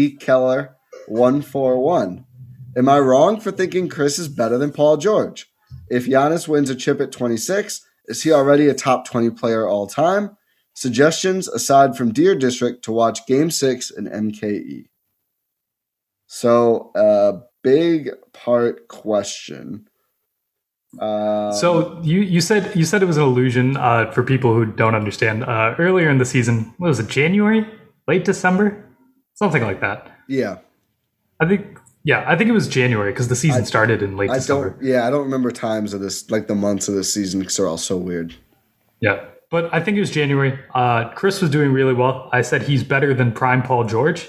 CKeller141. Am I wrong for thinking Chris is better than Paul George? If Giannis wins a chip at 26, is he already a top 20 player all time? Suggestions aside from Deer District to watch Game 6 in MKE. So, big part question. So you said it was an illusion for people who don't understand. Earlier in the season, what was it, January? Late December? Something like that. Yeah. I think it was January because the season started in late December. I don't remember times of this, like the months of this season because they're all so weird. Yeah, but I think it was January. Chris was doing really well. I said he's better than prime Paul George.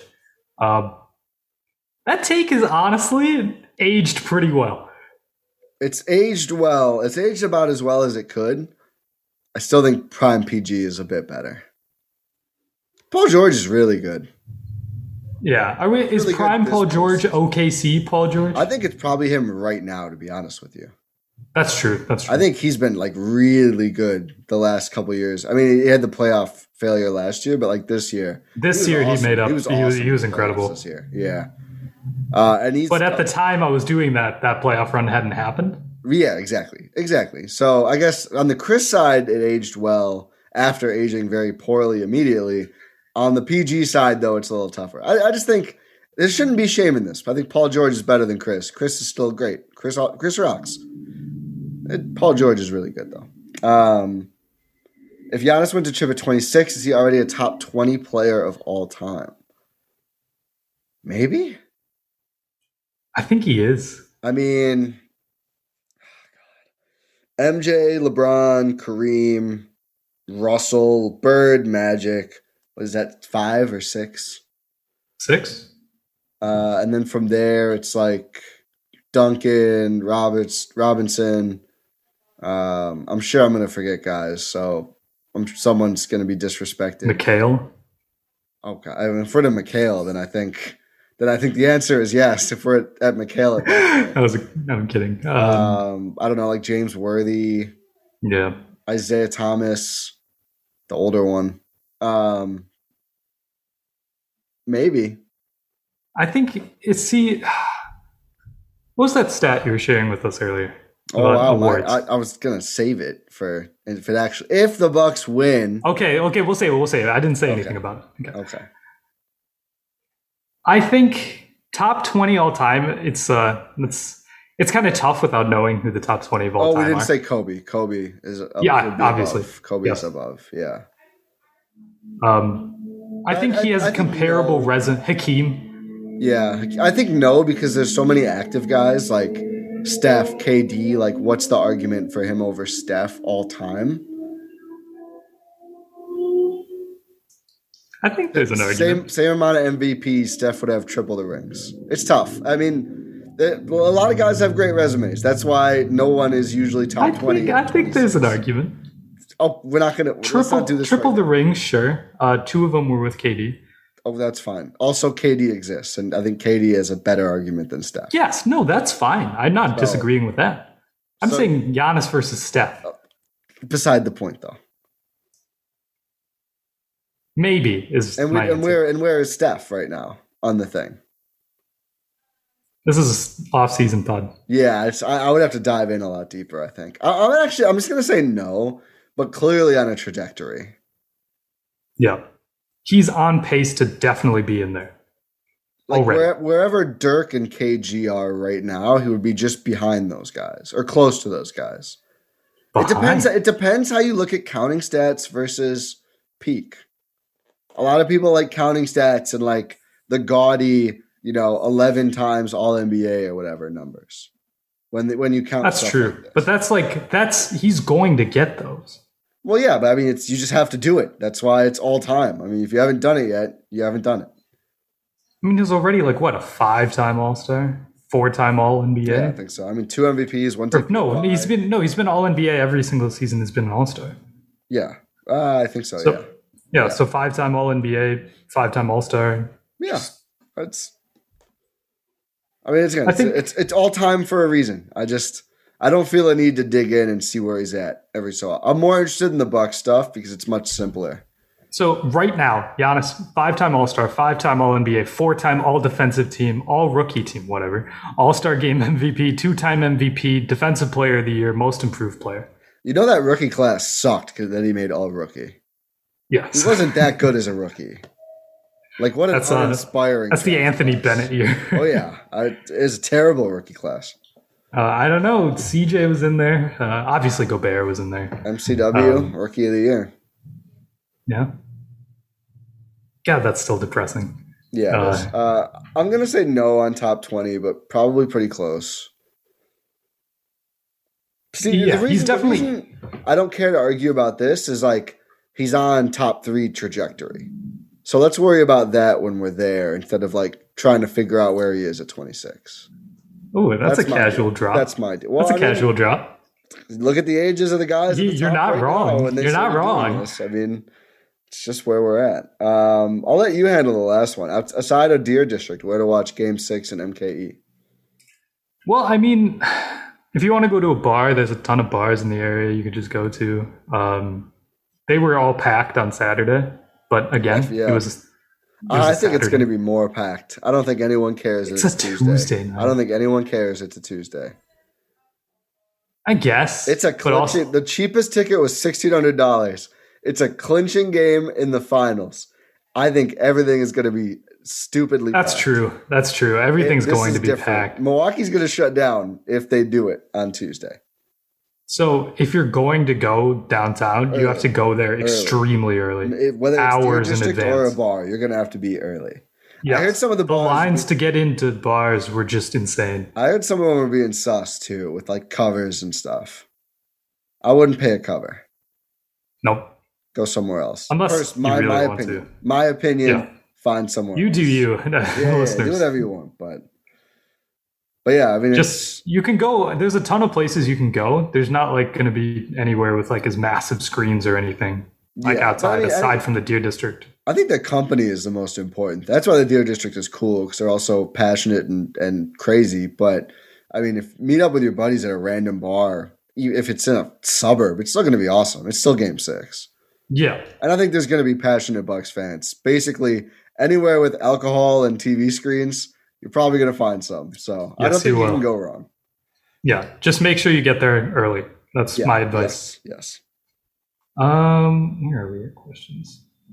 That take is honestly aged pretty well. It's aged well. It's aged about as well as it could. I still think prime PG is a bit better. Paul George is really good. Yeah. Is really prime Paul George OKC Paul George? I think it's probably him right now, to be honest with you. That's true. I think he's been like really good the last couple of years. I mean, he had the playoff failure last year, but like this year. He made up. He was awesome. He was incredible this year. Yeah. But at the time I was doing that playoff run hadn't happened. Yeah, exactly. So I guess on the Chris side, it aged well after aging very poorly immediately. On the PG side, though, it's a little tougher. I just think there shouldn't be shame in this. I think Paul George is better than Chris. Chris is still great. Chris rocks. Paul George is really good, though. If Giannis went to chip at 26, is he already a top 20 player of all time? Maybe? I think he is. I mean, MJ, LeBron, Kareem, Russell, Bird, Magic. Was that 5 or 6? 6. And then from there, it's like Duncan, Robinson. I'm sure I'm going to forget guys, so someone's going to be disrespected. McHale. Okay, in front of McHale, then I think the answer is yes. If we're at McHale, I'm kidding. I don't know, like James Worthy. Yeah. Isaiah Thomas, the older one. Maybe. I think what was that stat you were sharing with us earlier? Oh wow! I was gonna save it for if the Bucks win. Okay, we'll say it. I didn't say anything about it. Okay. I think top 20 all time. It's kind of tough without knowing who the top 20 of all time are. Oh, we didn't say Kobe. Kobe is obviously above. Kobe is above. Yeah. I think he has a comparable resume. Hakeem. Yeah, I think no, because there's so many active guys like Steph, KD. Like, what's the argument for him over Steph all time? I think there's an argument. Same amount of MVPs, Steph would have triple the rings. It's tough. I mean, a lot of guys have great resumes. That's why no one is usually top 20. I think there's an argument. Oh, we're not going to let's not do this. Triple the rings, sure. 2 of them were with KD. Oh, that's fine. Also, KD exists, and I think KD has a better argument than Steph. Yes, no, that's fine. I'm not disagreeing with that. I'm saying Giannis versus Steph. Beside the point, though. Maybe is my answer. And where is Steph right now on the thing? This is an off-season pod. Yeah, I would have to dive in a lot deeper, I think. I'm just going to say no, but clearly on a trajectory. Yeah. He's on pace to definitely be in there. Like wherever Dirk and KG are right now, he would be just behind those guys or close to those guys. It depends how you look at counting stats versus peak. A lot of people like counting stats and like the gaudy, 11 times all NBA or whatever numbers. When you count, that's true. Like but he's going to get those. Well, yeah, but I mean, you just have to do it. That's why it's all time. I mean, if you haven't done it yet, you haven't done it. I mean, he's already a 5-time All-Star, 4-time All-NBA. Yeah, I think so. I mean, 2 MVPs, 1 take. He's been All-NBA every single season. He's been an All-Star. Yeah, I think so. Yeah, so 5-time All-NBA, 5-time All-Star. Yeah, it's all time for a reason. I don't feel a need to dig in and see where he's at every so often. I'm more interested in the Bucks stuff because it's much simpler. So right now, Giannis, 5-time All-Star, 5-time All-NBA, 4-time All-Defensive Team, All-Rookie Team, whatever, All-Star Game MVP, 2-time MVP, Defensive Player of the Year, Most Improved Player. You know that rookie class sucked because then he made All-Rookie. Yes. He wasn't that good as a rookie. Like, what an uninspiring. That's the Anthony Bennett year. Oh, yeah. It was a terrible rookie class. I don't know. CJ was in there. Obviously, Gobert was in there. MCW, Rookie of the Year. Yeah. God, that's still depressing. Yeah. I'm going to say no on top 20, but probably pretty close. See, the reason I don't care to argue about this is he's on top 3 trajectory. So let's worry about that when we're there instead of trying to figure out where he is at 26. Oh, that's a casual drop. That's my deal. That's a casual drop. Look at the ages of the guys. You're not wrong. You're not wrong. I mean, it's just where we're at. I'll let you handle the last one. Aside of Deer District, where to watch Game 6 and MKE? Well, I mean, if you want to go to a bar, there's a ton of bars in the area you could just go to. They were all packed on Saturday, but again, it was I think it's going to be more packed. I don't think anyone cares. It's a Tuesday night. I don't think anyone cares it's a Tuesday. I guess. It's a clinching. The cheapest ticket was $1,600. It's a clinching game in the finals. I think everything is going to be stupidly packed. That's true. Everything's going to be packed. Milwaukee's going to shut down if they do it on Tuesday. So if you're going to go downtown, you have to go there extremely early. Whether it's hours Deer District in advance. or a bar, you're going to have to be early. Yeah, I heard some of the lines to get into bars were just insane. I heard some of them were being sus too, with covers and stuff. I wouldn't pay a cover. Nope. Go somewhere else. Unless First, you really my want opinion. to. My opinion. Find somewhere. You else. do you. Yeah, do whatever you want, But yeah, I mean, you can go. There's a ton of places you can go. There's not going to be anywhere with as massive screens or anything outside, aside from the Deer District. I think the company is the most important. That's why the Deer District is cool because they're also passionate and crazy. But I mean, if meet up with your buddies at a random bar, if it's in a suburb, it's still going to be awesome. It's still Game 6. Yeah, and I think there's going to be passionate Bucks fans. Basically, anywhere with alcohol and TV screens. You're probably going to find some. So I don't think you can go wrong. Yeah. Just make sure you get there early. That's my advice. Yes. Where are we at questions?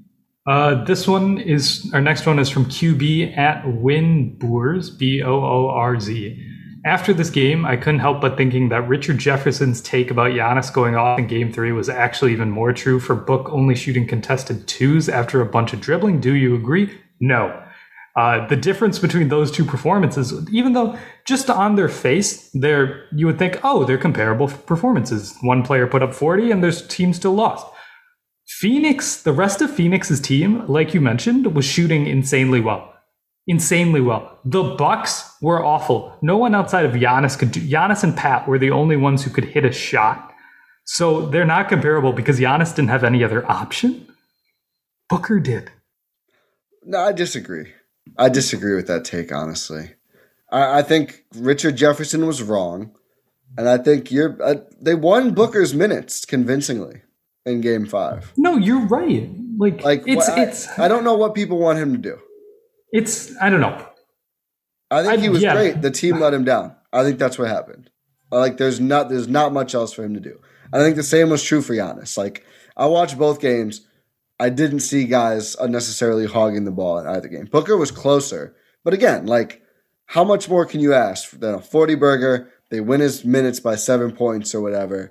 Our next one is from QB at Winboors, Boorz. After this game, I couldn't help but thinking that Richard Jefferson's take about Giannis going off in Game 3 was actually even more true for Book only shooting contested twos after a bunch of dribbling. Do you agree? No. The difference between those two performances, even though just on their face, you would think, oh, they're comparable performances. One player put up 40 and their team still lost. Phoenix, the rest of Phoenix's team, like you mentioned, was shooting insanely well. The Bucks were awful. No one outside of Giannis could do. Giannis and Pat were the only ones who could hit a shot. So they're not comparable because Giannis didn't have any other option. Booker did. No, I disagree. I disagree with that take, honestly. I think Richard Jefferson was wrong. And I think they won Booker's minutes convincingly in Game 5. No, you're right. I don't know what people want him to do. I don't know. I think he was great. The team let him down. I think that's what happened. There's not much else for him to do. I think the same was true for Giannis. I watched both games. I didn't see guys unnecessarily hogging the ball in either game. Booker was closer. But again, how much more can you ask than a 40 burger? They win his minutes by 7 points or whatever.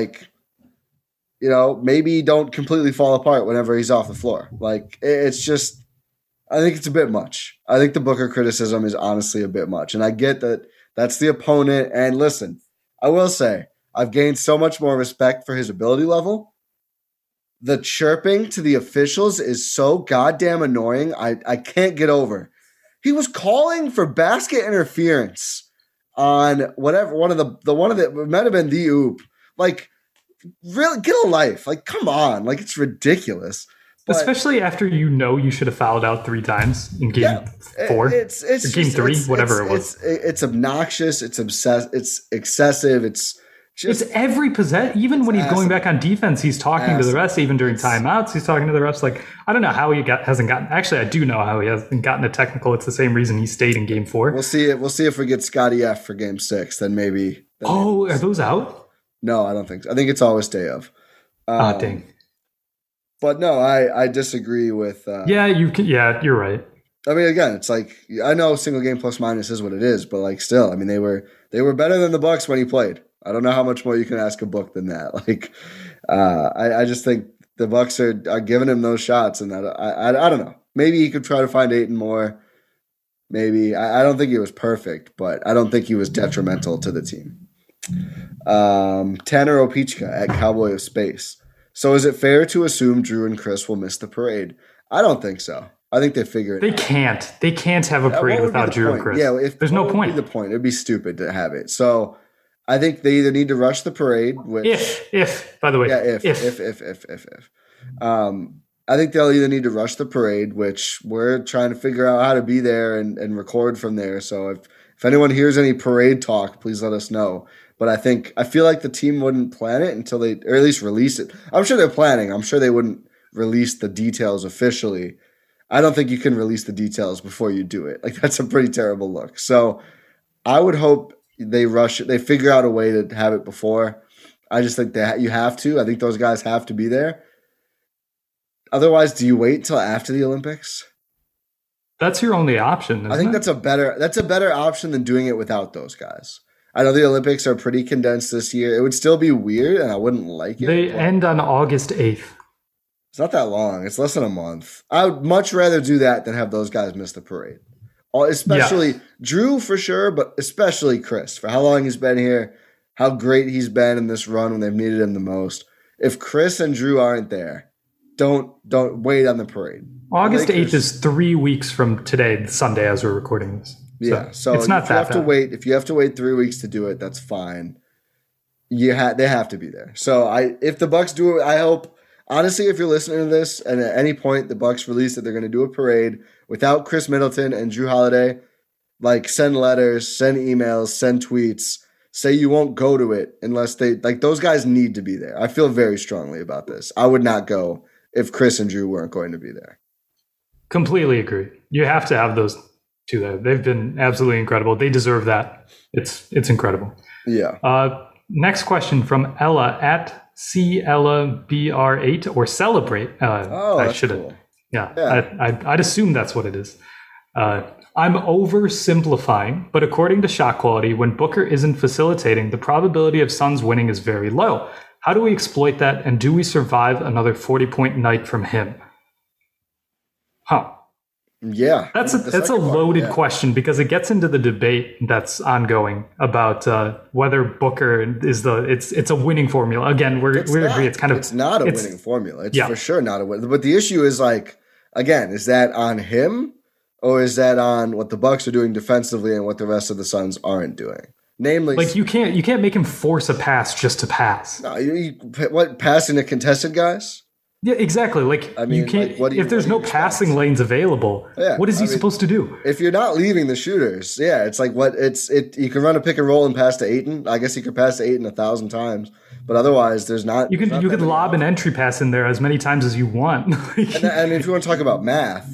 Maybe don't completely fall apart whenever he's off the floor. It's just, I think it's a bit much. I think the Booker criticism is honestly a bit much. And I get that that's the opponent. And listen, I will say, I've gained so much more respect for his ability level. The chirping to the officials is so goddamn annoying. I can't get over. He was calling for basket interference on whatever, it might have been the oop. Really, get a life. Come on. It's ridiculous. But, especially after you should have fouled out 3 times in Game 4. It's Game 3, whatever it was. It's obnoxious. It's it's excessive. It's every possession. Even when he's going back on defense, he's talking to the refs. Even during timeouts, he's talking to the refs. I don't know how he hasn't gotten. Actually, I do know how he hasn't gotten a technical. It's the same reason he stayed in Game 4. We'll see if we get Scotty F for Game 6. Then maybe. Are those out? No, I don't think so. I think it's always day of. Dang. But no, I disagree with. You can. Yeah, you're right. I mean, again, it's I know single game plus minus is what it is, but still, I mean, they were better than the Bucks when he played. I don't know how much more you can ask a Book than that. I just think the Bucks are giving him those shots, and I don't know. Maybe he could try to find Ayton more. Maybe I don't think he was perfect, but I don't think he was detrimental to the team. Tanner Opichka at Cowboy of Space. So is it fair to assume Drew and Chris will miss the parade? I don't think so. I think they figure it out. They can't have a parade without Drew and Chris. Yeah, there's no point. The point. It'd be stupid to have it. So I think they either need to rush the parade. If by the way, if. I think they'll either need to rush the parade, which we're trying to figure out how to be there and record from there. So if anyone hears any parade talk, please let us know. But I feel like the team wouldn't plan it until they, or at least release it. I'm sure they're planning. I'm sure they wouldn't release the details officially. I don't think you can release the details before you do it. That's a pretty terrible look. So I would hope they rush it. They figure out a way to have it before. I just think that you have to. I think those guys have to be there. Otherwise, do you wait till after the Olympics? That's your only option. I think that's a better option than doing it without those guys. I know the Olympics are pretty condensed this year. It would still be weird, and I wouldn't like it. They end on August 8th. It's not that long. It's less than a month. I would much rather do that than have those guys miss the parade. Especially Drew for sure, but especially Chris for how long he's been here, how great he's been in this run when they've needed him the most. If Chris and Drew aren't there, don't wait on the parade. August 8th is 3 weeks from today, Sunday, as we're recording this. So it's not that bad. If you have to wait 3 weeks to do it, that's fine. They have to be there. So if the Bucks do it, I hope. Honestly, if you're listening to this and at any point the Bucks release that they're going to do a parade without Chris Middleton and Drew Holiday, send letters, send emails, send tweets, say you won't go to it unless those guys need to be there. I feel very strongly about this. I would not go if Chris and Drew weren't going to be there. Completely agree. You have to have those two there. They've been absolutely incredible. They deserve that. It's incredible. Yeah. Next question from Ella at CEllaBR8 or Celebrate. I should have Yeah. I'd assume that's what it is. I'm oversimplifying, but according to shot quality, when Booker isn't facilitating, the probability of Suns winning is very low. How do we exploit that, and do we survive another 40-point night from him? Huh. Yeah. That's a loaded question because it gets into the debate that's ongoing about whether Booker is it's a winning formula. Again, we agree it's not a winning formula. It's for sure not a win. But the issue is is that on him or is that on what the Bucks are doing defensively and what the rest of the Suns aren't doing? Namely, you can't make him force a pass just to pass. No, passing to contested guys? Yeah, exactly. You can't. If there's no passing lanes available, what is he supposed to do? If you're not leaving the shooters, it's like you can run a pick and roll and pass to Ayton. I guess you could pass to Ayton 1,000 times, but otherwise, there's not. You could lob an entry pass in there as many times as you want. and if you want to talk about math,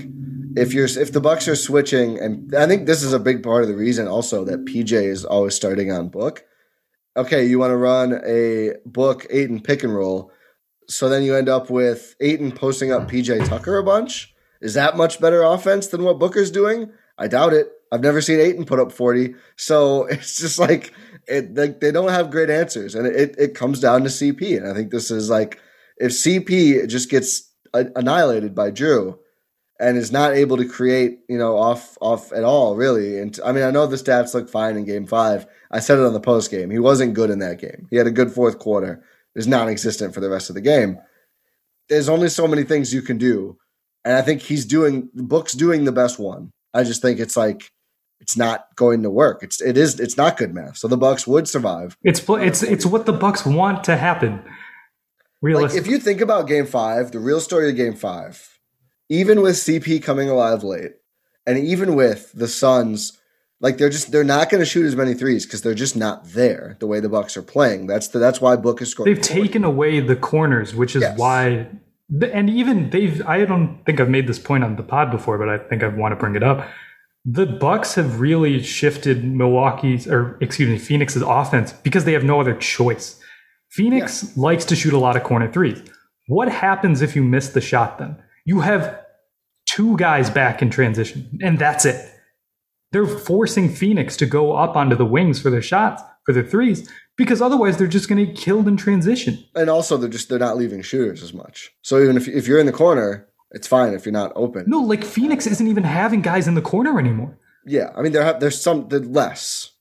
if the Bucks are switching, and I think this is a big part of the reason also that PJ is always starting on Book. Okay, you want to run a Book Ayton pick and roll. So then you end up with Ayton posting up PJ Tucker a bunch. Is that much better offense than what Booker's doing? I doubt it. I've never seen Ayton put up 40. So it's just they don't have great answers. And it comes down to CP. And I think this is if CP just gets annihilated by Drew and is not able to create, off at all, really. And I know the stats look fine in game 5. I said it on the post game. He wasn't good in that game. He had a good fourth quarter. Is non-existent for the rest of the game. There's only so many things you can do. And I think Book's doing the best one. I just think it's not going to work. It's not good math. So the Bucks would survive. It's what the Bucks want to happen. Realistically. If you think about game 5, the real story of game 5, even with CP coming alive late, and even with the Suns, they're not going to shoot as many threes because they're just not there the way the Bucks are playing. That's why Book is scoring. They've taken away the corners, which is why. And even I don't think I've made this point on the pod before, but I think I want to bring it up. The Bucks have really shifted Phoenix's offense because they have no other choice. Phoenix likes to shoot a lot of corner threes. What happens if you miss the shot then? You have 2 guys back in transition, and that's it. They're forcing Phoenix to go up onto the wings for their shots, for their threes, because otherwise they're just going to get killed in transition. And also they're not leaving shooters as much. So even if you're in the corner, it's fine if you're not open. No, Phoenix isn't even having guys in the corner anymore. Yeah, there's less.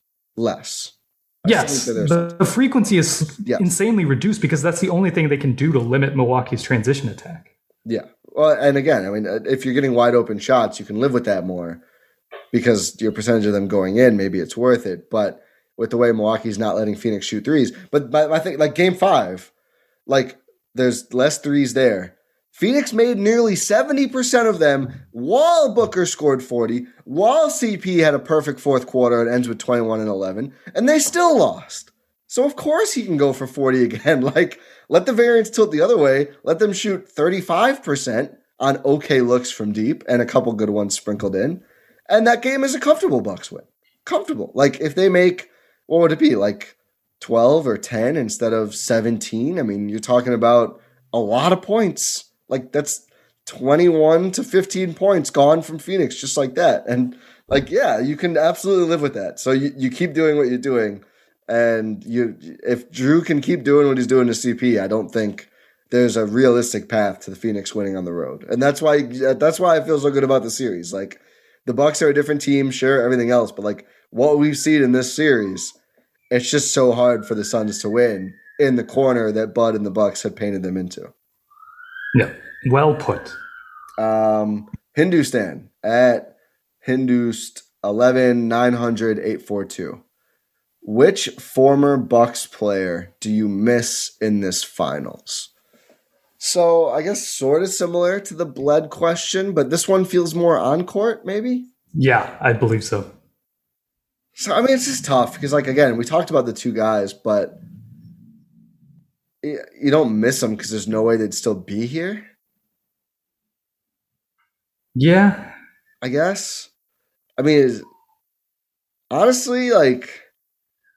Yes, the frequency is insanely reduced because that's the only thing they can do to limit Milwaukee's transition attack. Yeah, well, and again, if you're getting wide open shots, you can live with that more. Because your percentage of them going in, maybe it's worth it. But with the way Milwaukee's not letting Phoenix shoot threes. But I think game 5, there's less threes there. Phoenix made nearly 70% of them while Booker scored 40, while CP had a perfect fourth quarter and ends with 21 and 11, and they still lost. So of course he can go for 40 again. Let the variance tilt the other way. Let them shoot 35% on okay looks from deep and a couple good ones sprinkled in. And that game is a comfortable Bucks win. Comfortable. If they make, what would it be? 12 or 10 instead of 17? You're talking about a lot of points. That's 21 to 15 points gone from Phoenix just like that. And you can absolutely live with that. So you keep doing what you're doing. And if Drew can keep doing what he's doing to CP, I don't think there's a realistic path to the Phoenix winning on the road. And that's why I feel so good about the series. The Bucks are a different team, sure, everything else, but what we've seen in this series, it's just so hard for the Suns to win in the corner that Bud and the Bucks had painted them into. Yeah, well put. Hindustan at Hindust 11-900-842. Which former Bucks player do you miss in this finals? So I guess sort of similar to the Bled question, but this one feels more on court, maybe? Yeah, I believe so. So, it's just tough because, again, we talked about the 2 guys, but you don't miss them because there's no way they'd still be here. Yeah. I guess. Honestly,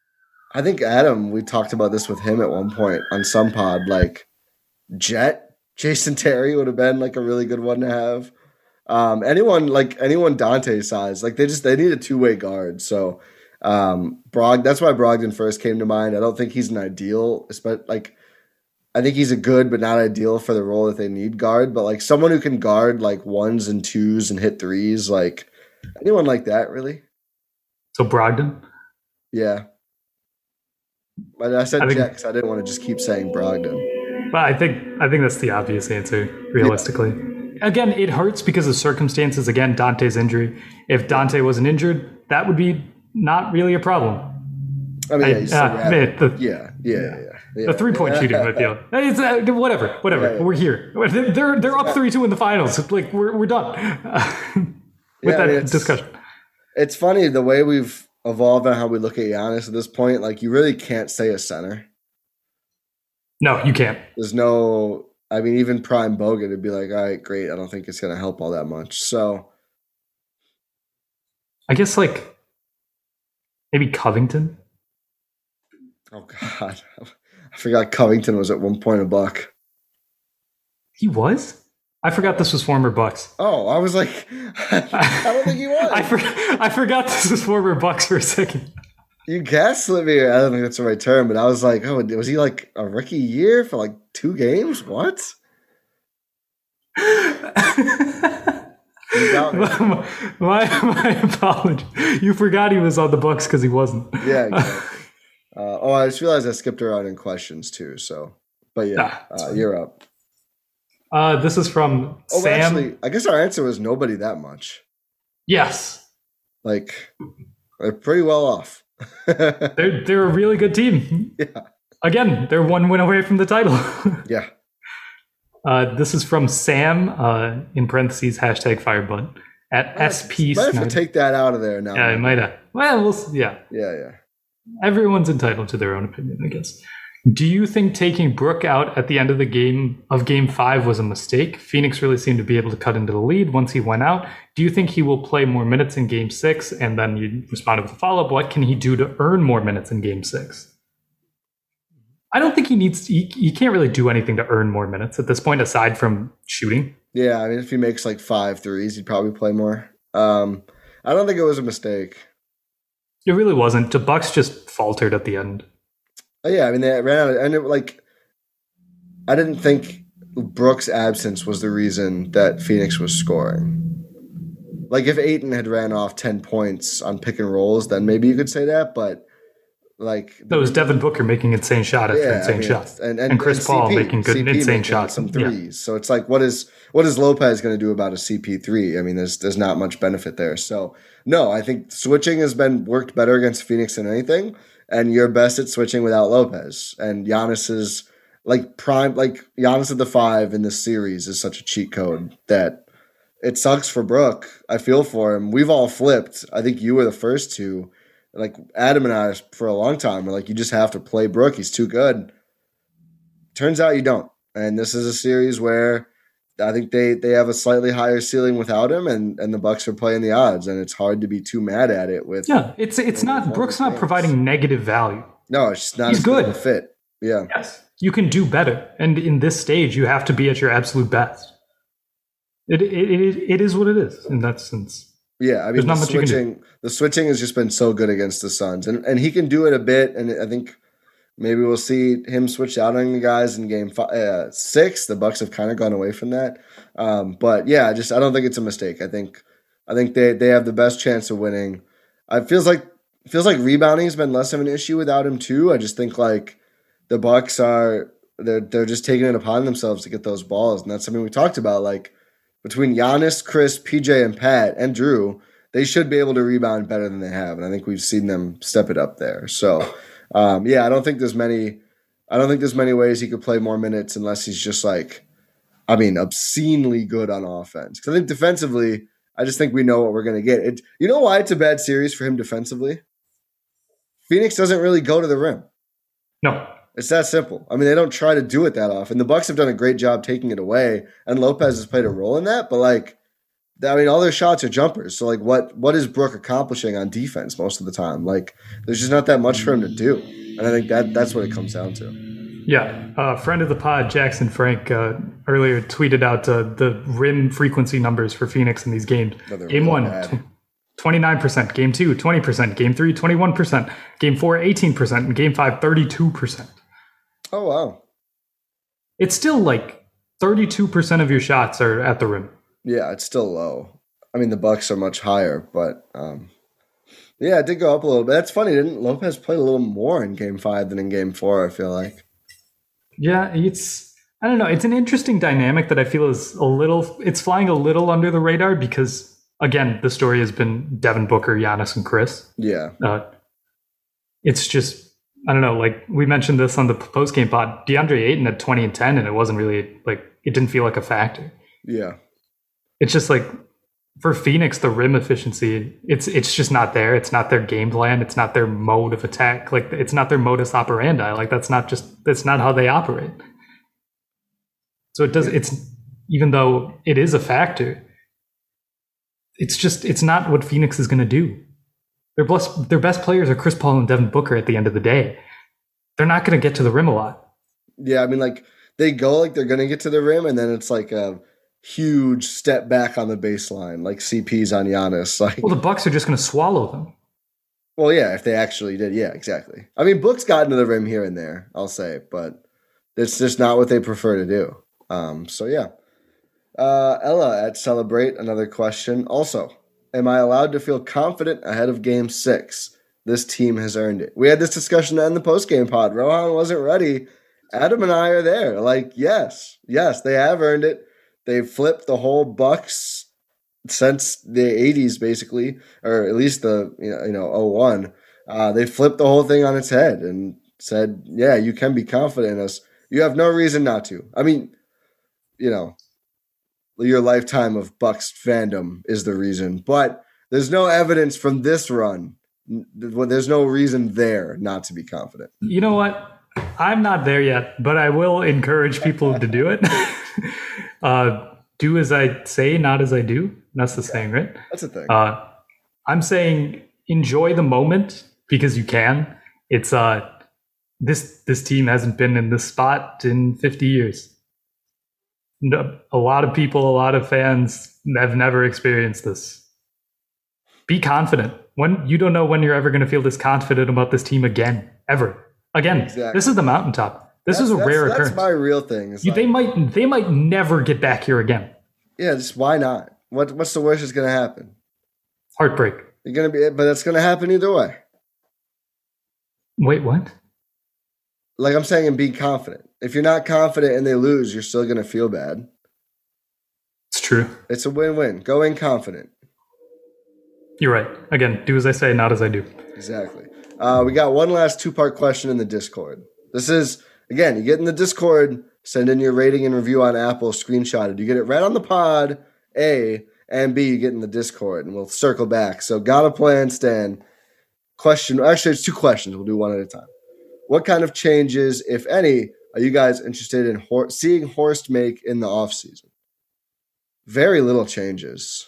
I think Adam, we talked about this with him at one point on some pod, Jet Jason Terry would have been like a really good one to have. Anyone Dante's size, like they need a two-way guard. So that's why Brogdon first came to mind. I don't think he's an ideal, like I think he's a good but not ideal for the role that they need guard. But like someone who can guard like ones and twos and hit threes, like anyone like that, really. So Brogdon? Yeah. But I said Jet because I didn't want to just keep saying Brogdon. Well, I think that's the obvious answer, realistically. Yeah. Again, it hurts because of circumstances. Again, Dante's injury. If Dante wasn't injured, that would be not really a problem. I mean, yeah. The 3-point shooting might be it's whatever. Yeah. We're here. They're up 3-2 in the finals. It's like we're done with that discussion. It's funny the way we've evolved on how we look at Giannis at this point. Like you really can't say a center. No, you can't. There's no. I mean, even prime Bogut would be like, all right, great. I don't think it's going to help all that much. So, I guess like maybe Covington. Oh God, I forgot Covington was at one point a Buck. He was? I forgot this was former Bucks. Oh, I was like, I don't think he was. I forgot this was former Bucks for a second. You gaslit me. I don't think that's the right term, but I was like, oh, was he like a rookie year for like 2 games? What? My apology. You forgot he was on the Bucks because he wasn't. Yeah, exactly. I just realized I skipped around in questions too. So, but yeah, you're up. This is from Sam. Actually, I guess our answer was nobody that much. Yes. Like, they're pretty well off. They're a really good team. Yeah. Again, they're 1 win away from the title. Yeah. This is from Sam, in parentheses, #Firebutt, at SP Might have to take that out of there now. Yeah, I might have. Well, we'll see. Yeah. Yeah. Everyone's entitled to their own opinion, I guess. Do you think taking Brook out at the end of the game Game 5 was a mistake? Phoenix really seemed to be able to cut into the lead once he went out. Do you think he will play more minutes in Game 6? And then you responded with a follow-up. What can he do to earn more minutes in Game 6? I don't think he needs to, he can't really do anything to earn more minutes at this point, aside from shooting. Yeah, I mean, if he makes like 5 threes, he'd probably play more. I don't think it was a mistake. It really wasn't. The Bucks just faltered at the end. Yeah, I mean, they ran out of, and I didn't think Brook's absence was the reason that Phoenix was scoring. Like, if Ayton had ran off 10 points on pick and rolls, then maybe you could say that, but like... That was Devin Booker making insane shot after insane shot. And Chris Paul making good insane shots. Some threes. Yeah. So it's like, what is Lopez going to do about a CP3? I mean, there's not much benefit there. So, no, I think switching has been worked better against Phoenix than anything. And you're best at switching without Lopez. And Giannis is Giannis at the 5 in this series is such a cheat code that it sucks for Brook. I feel for him. We've all flipped. I think you were the first to. Like Adam and I for a long time were like, you just have to play Brook. He's too good. Turns out you don't. And this is a series where I think they have a slightly higher ceiling without him, and the Bucks are playing the odds, and it's hard to be too mad at it with. Yeah, it's not Brook's not providing negative value. No, it's just not. He's good. A fit. Yeah. Yes, you can do better, and in this stage, you have to be at your absolute best. It is what it is in that sense. Yeah, I mean, the switching has just been so good against the Suns, and he can do it a bit, and I think. Maybe we'll see him switch out on the guys in Game 6. The Bucks have kind of gone away from that, but yeah, I don't think it's a mistake. I think they have the best chance of winning. It feels like rebounding has been less of an issue without him too. I just think like the Bucks they're just taking it upon themselves to get those balls, and that's something we talked about. Like between Giannis, Chris, PJ, and Pat and Drew, they should be able to rebound better than they have, and I think we've seen them step it up there. So. I don't think there's many ways he could play more minutes unless he's just like, I mean, obscenely good on offense. Because I think defensively, I just think we know what we're going to get. You know why it's a bad series for him defensively? Phoenix doesn't really go to the rim. No. It's that simple. I mean, they don't try to do it that often. The Bucks have done a great job taking it away, and Lopez has played a role in that. But like, I mean, all their shots are jumpers. So, like, what is Brook accomplishing on defense most of the time? Like, there's just not that much for him to do. And I think that's what it comes down to. Yeah, friend of the pod, Jackson Frank, earlier tweeted out the rim frequency numbers for Phoenix in these games. Game 1, 29%. Game 2, 20%. Game 3, 21%. Game 4, 18%. And Game 5, 32%. Oh, wow. It's still like 32% of your shots are at the rim. Yeah, it's still low. I mean, the Bucks are much higher, but yeah, it did go up a little bit. That's funny. Didn't Lopez play a little more in Game 5 than in Game 4, I feel like. Yeah, I don't know. It's an interesting dynamic that I feel is it's flying a little under the radar because, again, the story has been Devin Booker, Giannis, and Chris. Yeah. It's just, I don't know, like we mentioned this on the post-game pod, DeAndre Ayton had 20 and 10, and it wasn't really, like, it didn't feel like a factor. Yeah. It's just like, for Phoenix, the rim efficiency, it's just not there. It's not their game plan. It's not their mode of attack. Like, it's not their modus operandi. Like, that's not how they operate. So it's, even though it is a factor, it's not what Phoenix is going to do. Their best players are Chris Paul and Devin Booker at the end of the day. They're not going to get to the rim a lot. Yeah, I mean, like, they go like they're going to get to the rim, and then it's like a huge step back on the baseline, like CP's on Giannis. Like, well, the Bucks are just going to swallow them. Well, yeah, if they actually did. Yeah, exactly. I mean, Book's gotten to the rim here and there, I'll say, but it's just not what they prefer to do. So, yeah. Ella at Celebrate, another question. Also, am I allowed to feel confident ahead of Game 6? This team has earned it. We had this discussion in the postgame pod. Rohan wasn't ready. Adam and I are there. Like, yes, they have earned it. They've flipped the whole Bucks since the 80s, basically, or at least the 01. They flipped the whole thing on its head and said, yeah, you can be confident in us. You have no reason not to. I mean, your lifetime of Bucks fandom is the reason, but there's no evidence from this run. There's no reason there not to be confident. You know what? I'm not there yet, but I will encourage people to do it. Do as I say, not as I do. That's the saying, right? That's the thing. I'm saying enjoy the moment because you can. It's this team hasn't been in this spot in 50 years. A lot of people, a lot of fans have never experienced this. Be confident. When you don't know when you're ever going to feel this confident about this team again, ever. Again, exactly. This is the mountaintop. This is a rare occurrence. That's my real thing. They might never get back here again. Yeah, just why not? What's the worst that's going to happen? Heartbreak. But that's going to happen either way. Wait, what? Like I'm saying, and be confident. If you're not confident and they lose, you're still going to feel bad. It's true. It's a win-win. Go in confident. You're right. Again, do as I say, not as I do. Exactly. We got one last two-part question in the Discord. This is, again, you get in the Discord, send in your rating and review on Apple, screenshotted. You get it right on the pod, A, and B, you get in the Discord, and we'll circle back. So, gotta plan, Stan. Actually, it's two questions. We'll do one at a time. What kind of changes, if any, are you guys interested in seeing Horst make in the offseason? Very little changes.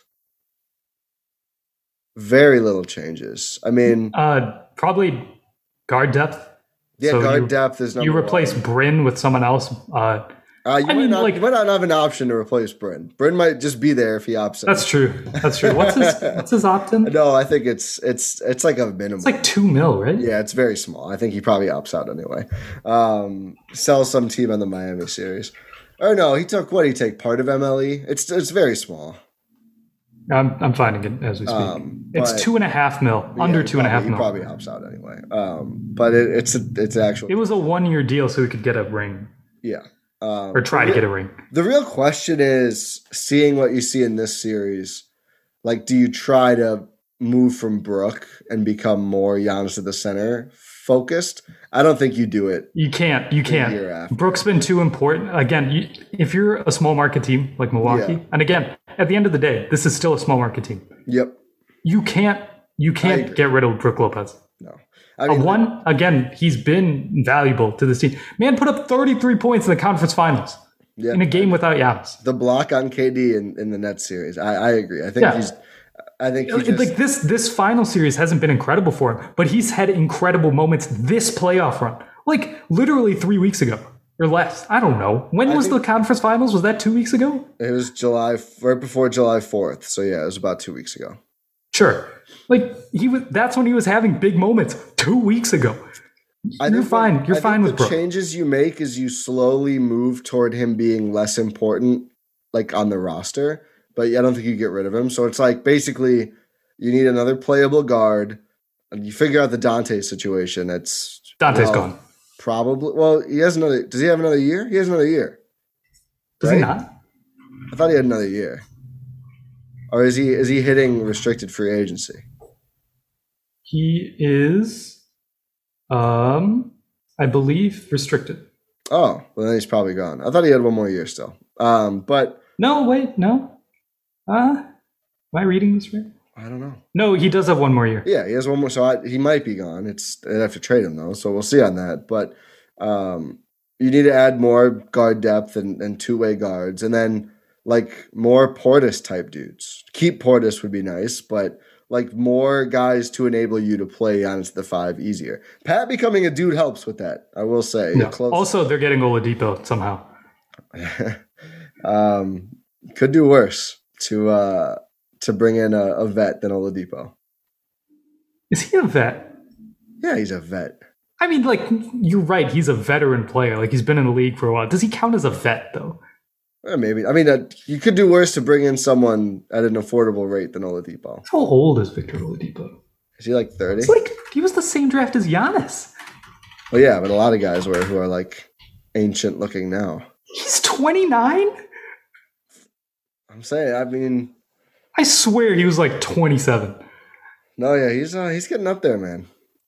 Very little changes. I mean, probably guard depth. Yeah, so guard depth is number one. You replace Bryn with someone else. You might not have an option to replace Bryn. Bryn might just be there if he opts out. That's true. What's his opt-in? No, I think it's like a minimum. It's like $2 million, right? Yeah, it's very small. I think he probably opts out anyway. Sells some team on the Miami series. Or no, he took what? He take part of MLE. It's very small. I'm finding it as we speak. It's $2.5 million, under $2.5 million. He probably opts out anyway. But it's actually. It was a 1-year deal, so he could get a ring. Yeah. Or try to get a ring. The real question is, seeing what you see in this series, like, do you try to move from Brook and become more Giannis at the center focused? I don't think you do it. You can't. Brook's been too important. Again, if you're a small market team like Milwaukee, and again, at the end of the day, this is still a small market team. Yep. You can't get rid of Brook Lopez. No. I mean, again, he's been valuable to this team. Man put up 33 points in the conference finals in a game without Giannis. The block on KD in the Nets series. I agree. I think this final series hasn't been incredible for him, but he's had incredible moments this playoff run Like literally 3 weeks ago or less. I don't know. When was the conference finals? Was that 2 weeks ago? It was right before July 4th. So yeah, it was about 2 weeks ago. Sure. Like that's when he was having big moments 2 weeks ago. You're fine with Brook. The changes you make is you slowly move toward him being less important, like on the roster. But I don't think you get rid of him. So it's like basically you need another playable guard. And you figure out the Dante situation. Dante's gone. Probably. Well, he has another. Does he have another year? He has another year. Does he not? I thought he had another year. Or is he hitting restricted free agency? He is, I believe, restricted. Oh, well then he's probably gone. I thought he had one more year still. But no, wait, no. Am I reading this right? I don't know. No, he does have one more year. Yeah, he has one more. So he might be gone. They'd have to trade him though. So we'll see on that. But you need to add more guard depth and two-way guards, and then like more Portis type dudes. Keep Portis would be nice, but like more guys to enable you to play Giannis the 5 easier. Pat becoming a dude helps with that. I will say. Yeah. Also, they're getting Oladipo somehow. Could do worse to bring in a vet than Oladipo. Is he a vet? Yeah, he's a vet. I mean, like, you're right. He's a veteran player. Like, he's been in the league for a while. Does he count as a vet, though? Maybe. I mean, you could do worse to bring in someone at an affordable rate than Oladipo. How old is Victor Oladipo? Is he like 30? It's like he was the same draft as Giannis. Well, yeah, but a lot of guys who are like ancient looking now. He's 29? I'm saying, I mean... I swear he was like 27. No, yeah, he's getting up there, man.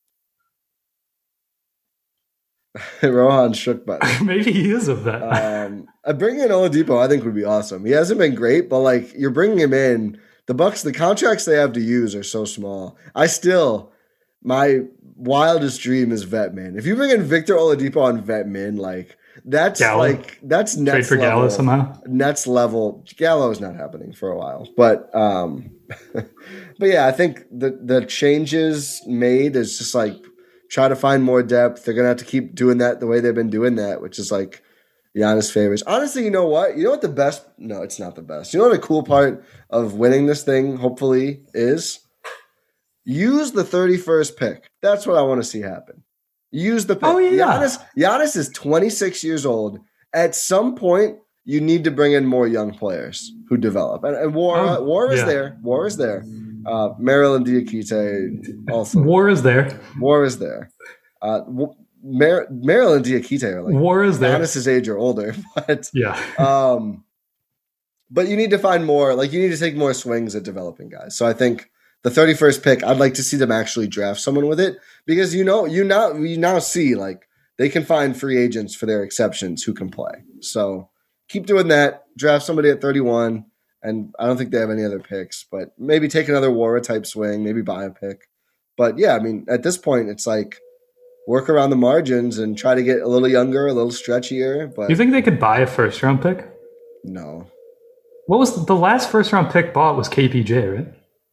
Rohan shook by it. Maybe he is a vet. Bringing in Oladipo, I think, would be awesome. He hasn't been great, but like you're bringing him in. The Bucks, the contracts they have to use are so small. My wildest dream is vet min. If you bring in Victor Oladipo on vet min, like that's Gallo. That's Nets trade for level. Gallo somehow. Nets level. Gallo is not happening for a while, but but yeah, I think the changes made is just like try to find more depth. They're gonna have to keep doing that the way they've been doing that, which is like Giannis favors. Honestly, you know what? You know what the best? No, it's not the best. You know what the cool part of winning this thing, hopefully, is? Use the 31st pick. That's what I want to see happen. Use the pick. Oh, yeah. Giannis is 26 years old. At some point, you need to bring in more young players who develop. And War is there. War is there. Maryland Diakite also. War is there. War is there. Maryland Diakite are like War is there. Giannis' age or older. But yeah. But you need to find more. Like you need to take more swings at developing guys. So I think the 31st pick, I'd like to see them actually draft someone with it because you now see like they can find free agents for their exceptions who can play. So keep doing that. Draft somebody at 31, and I don't think they have any other picks, but maybe take another Wara type swing, maybe buy a pick. But yeah, I mean, at this point, it's like work around the margins and try to get a little younger, a little stretchier. But you think they could buy a first round pick? No. What was the last first round pick bought was KPJ, right?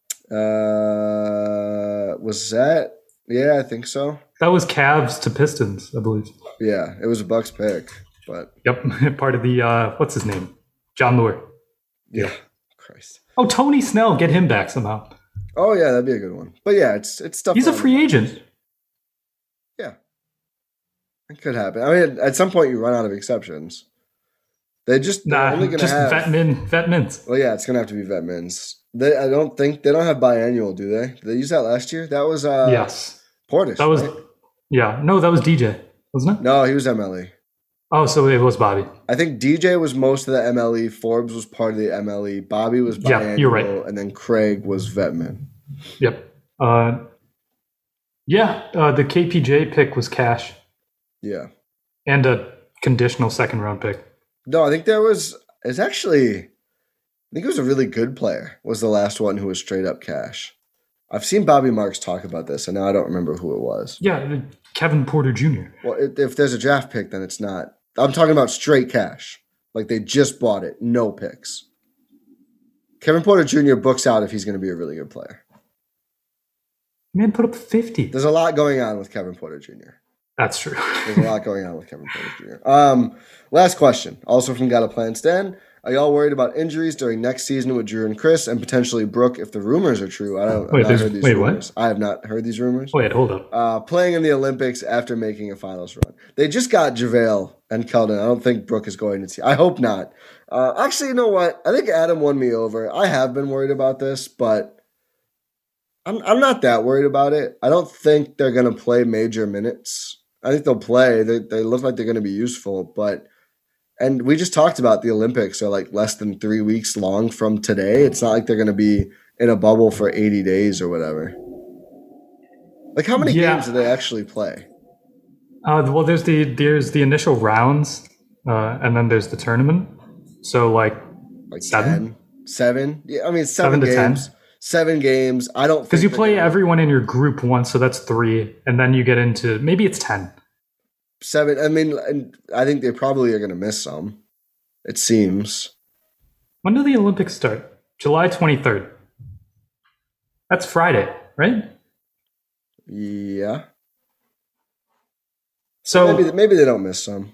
Was that? Yeah, I think so. That was Cavs to Pistons, I believe. Yeah, it was a Bucks pick, but yep, part of the what's his name, John Lure. Yeah, Christ. Oh, Tony Snell, get him back somehow. Oh yeah, that'd be a good one. But yeah, it's stuff. He's a free agent. Yeah, it could happen. I mean, at some point you run out of exceptions. They're only going to have vet mins. Well, yeah, it's going to have to be vet mins. I don't think they don't have biannual, do they? Did they use that last year? That was yes. Portis. That was right? Yeah. No, that was DJ, wasn't it? No, he was MLE. Oh, so it was Bobby. I think DJ was most of the MLE. Forbes was part of the MLE. Bobby was biannual, yeah, you're right. And then Craig was vet min. Yep. The KPJ pick was cash. Yeah. And a conditional second round pick. No, I think it was a really good player was the last one who was straight up cash. I've seen Bobby Marks talk about this, and now I don't remember who it was. Yeah, Kevin Porter Jr. Well, if there's a draft pick, then it's not. I'm talking about straight cash. Like they just bought it, no picks. Kevin Porter Jr. books out if he's going to be a really good player. Man, put up 50. There's a lot going on with Kevin Porter Jr. That's true. There's a lot going on with Kevin Porter Jr. Last question, also from Got a Plan Stan. Are y'all worried about injuries during next season with Drew and Chris and potentially Brooke if the rumors are true? I've not heard these rumors. I have not heard these rumors. Wait, hold up. Playing in the Olympics after making a finals run. They just got JaVale and Keldon. I don't think Brooke is going to see. I hope not. Actually, you know what? I think Adam won me over. I have been worried about this, but I'm not that worried about it. I don't think they're going to play major minutes. I think they'll play. They look like they're going to be useful, but and we just talked about the Olympics are like less than 3 weeks long from today. It's not like they're going to be in a bubble for 80 days or whatever. Like how many games do they actually play? Well, there's the initial rounds, and then there's the tournament. So like 7? 7? Yeah, I mean 7 to games. 10. 7 games. I don't because you play everyone in your group once, so that's 3, and then you get into maybe it's 10. 7. I mean, I think they probably are going to miss some. It seems. When do the Olympics start? July 23rd. That's Friday, right? Yeah. So maybe they don't miss some.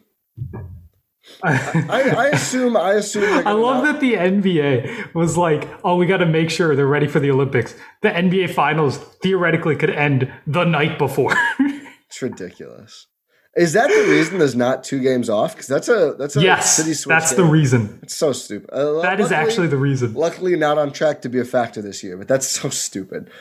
I assume. I love that the NBA was like, "Oh, we got to make sure they're ready for the Olympics." The NBA Finals theoretically could end the night before. It's ridiculous. Is that the reason there's not 2 games off? Because that's a yes, city switch. That's game. The reason. It's so stupid. That is actually the reason. Luckily, not on track to be a factor this year, but that's so stupid.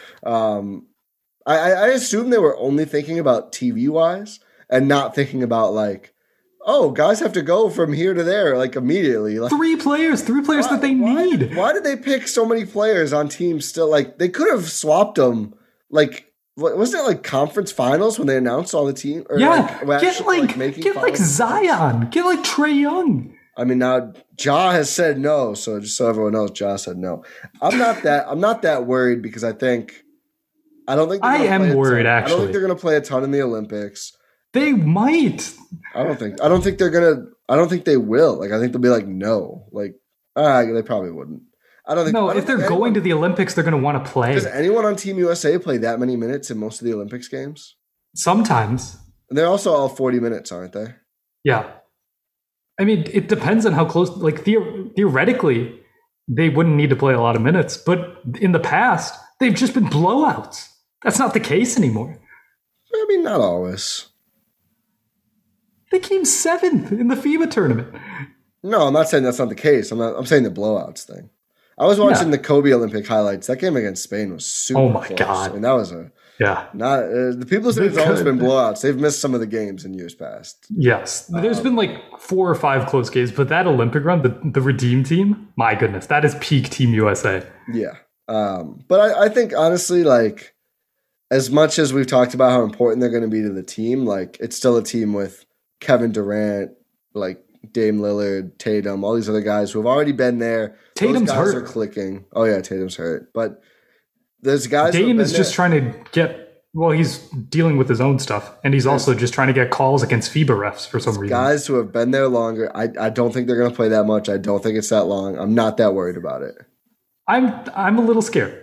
I assume they were only thinking about TV wise and not thinking about like, oh, guys have to go from here to there like immediately. Like, 3 players that they need. Why did they pick so many players on teams still? Like they could have swapped them. Like wasn't it like conference finals when they announced all the teams? Yeah, get like Zion, get like Trae Young. I mean, now Ja has said no, so just so everyone knows, Ja said no. I'm not that worried because I don't think I am worried. Actually, I don't think they're going to play a ton in the Olympics. They might. I don't think they're gonna. I don't think they will. Like I think they'll be like no. Like they probably wouldn't. I don't think. No, if they're going to the Olympics, they're going to want to play. Does anyone on Team USA play that many minutes in most of the Olympics games? Sometimes. And they're also all 40 minutes, aren't they? Yeah. I mean, it depends on how close. Like theoretically, they wouldn't need to play a lot of minutes, but in the past, they've just been blowouts. That's not the case anymore. I mean, not always. They came 7th in the FIBA tournament. No, I'm not saying that's not the case. I'm saying the blowouts thing. I was watching the Kobe Olympic highlights. That game against Spain was super Oh my close. God. I mean, that was the people say it's always been blowouts. They've missed some of the games in years past. Yes. There's been like 4 or 5 close games, but that Olympic run, the Redeem team, my goodness, that is peak Team USA. Yeah. But I think honestly, like, as much as we've talked about how important they're going to be to the team, like, it's still a team with Kevin Durant, like, Dame Lillard, Tatum, all these other guys who have already been there. Tatum's Those guys hurt. are clicking. Oh yeah, Tatum's hurt. But there's guys. Dame is just trying to get. Well, he's dealing with his own stuff, and he's also just trying to get calls against FIBA refs for some reason. Guys who have been there longer. I don't think they're going to play that much. I don't think it's that long. I'm not that worried about it. I'm a little scared.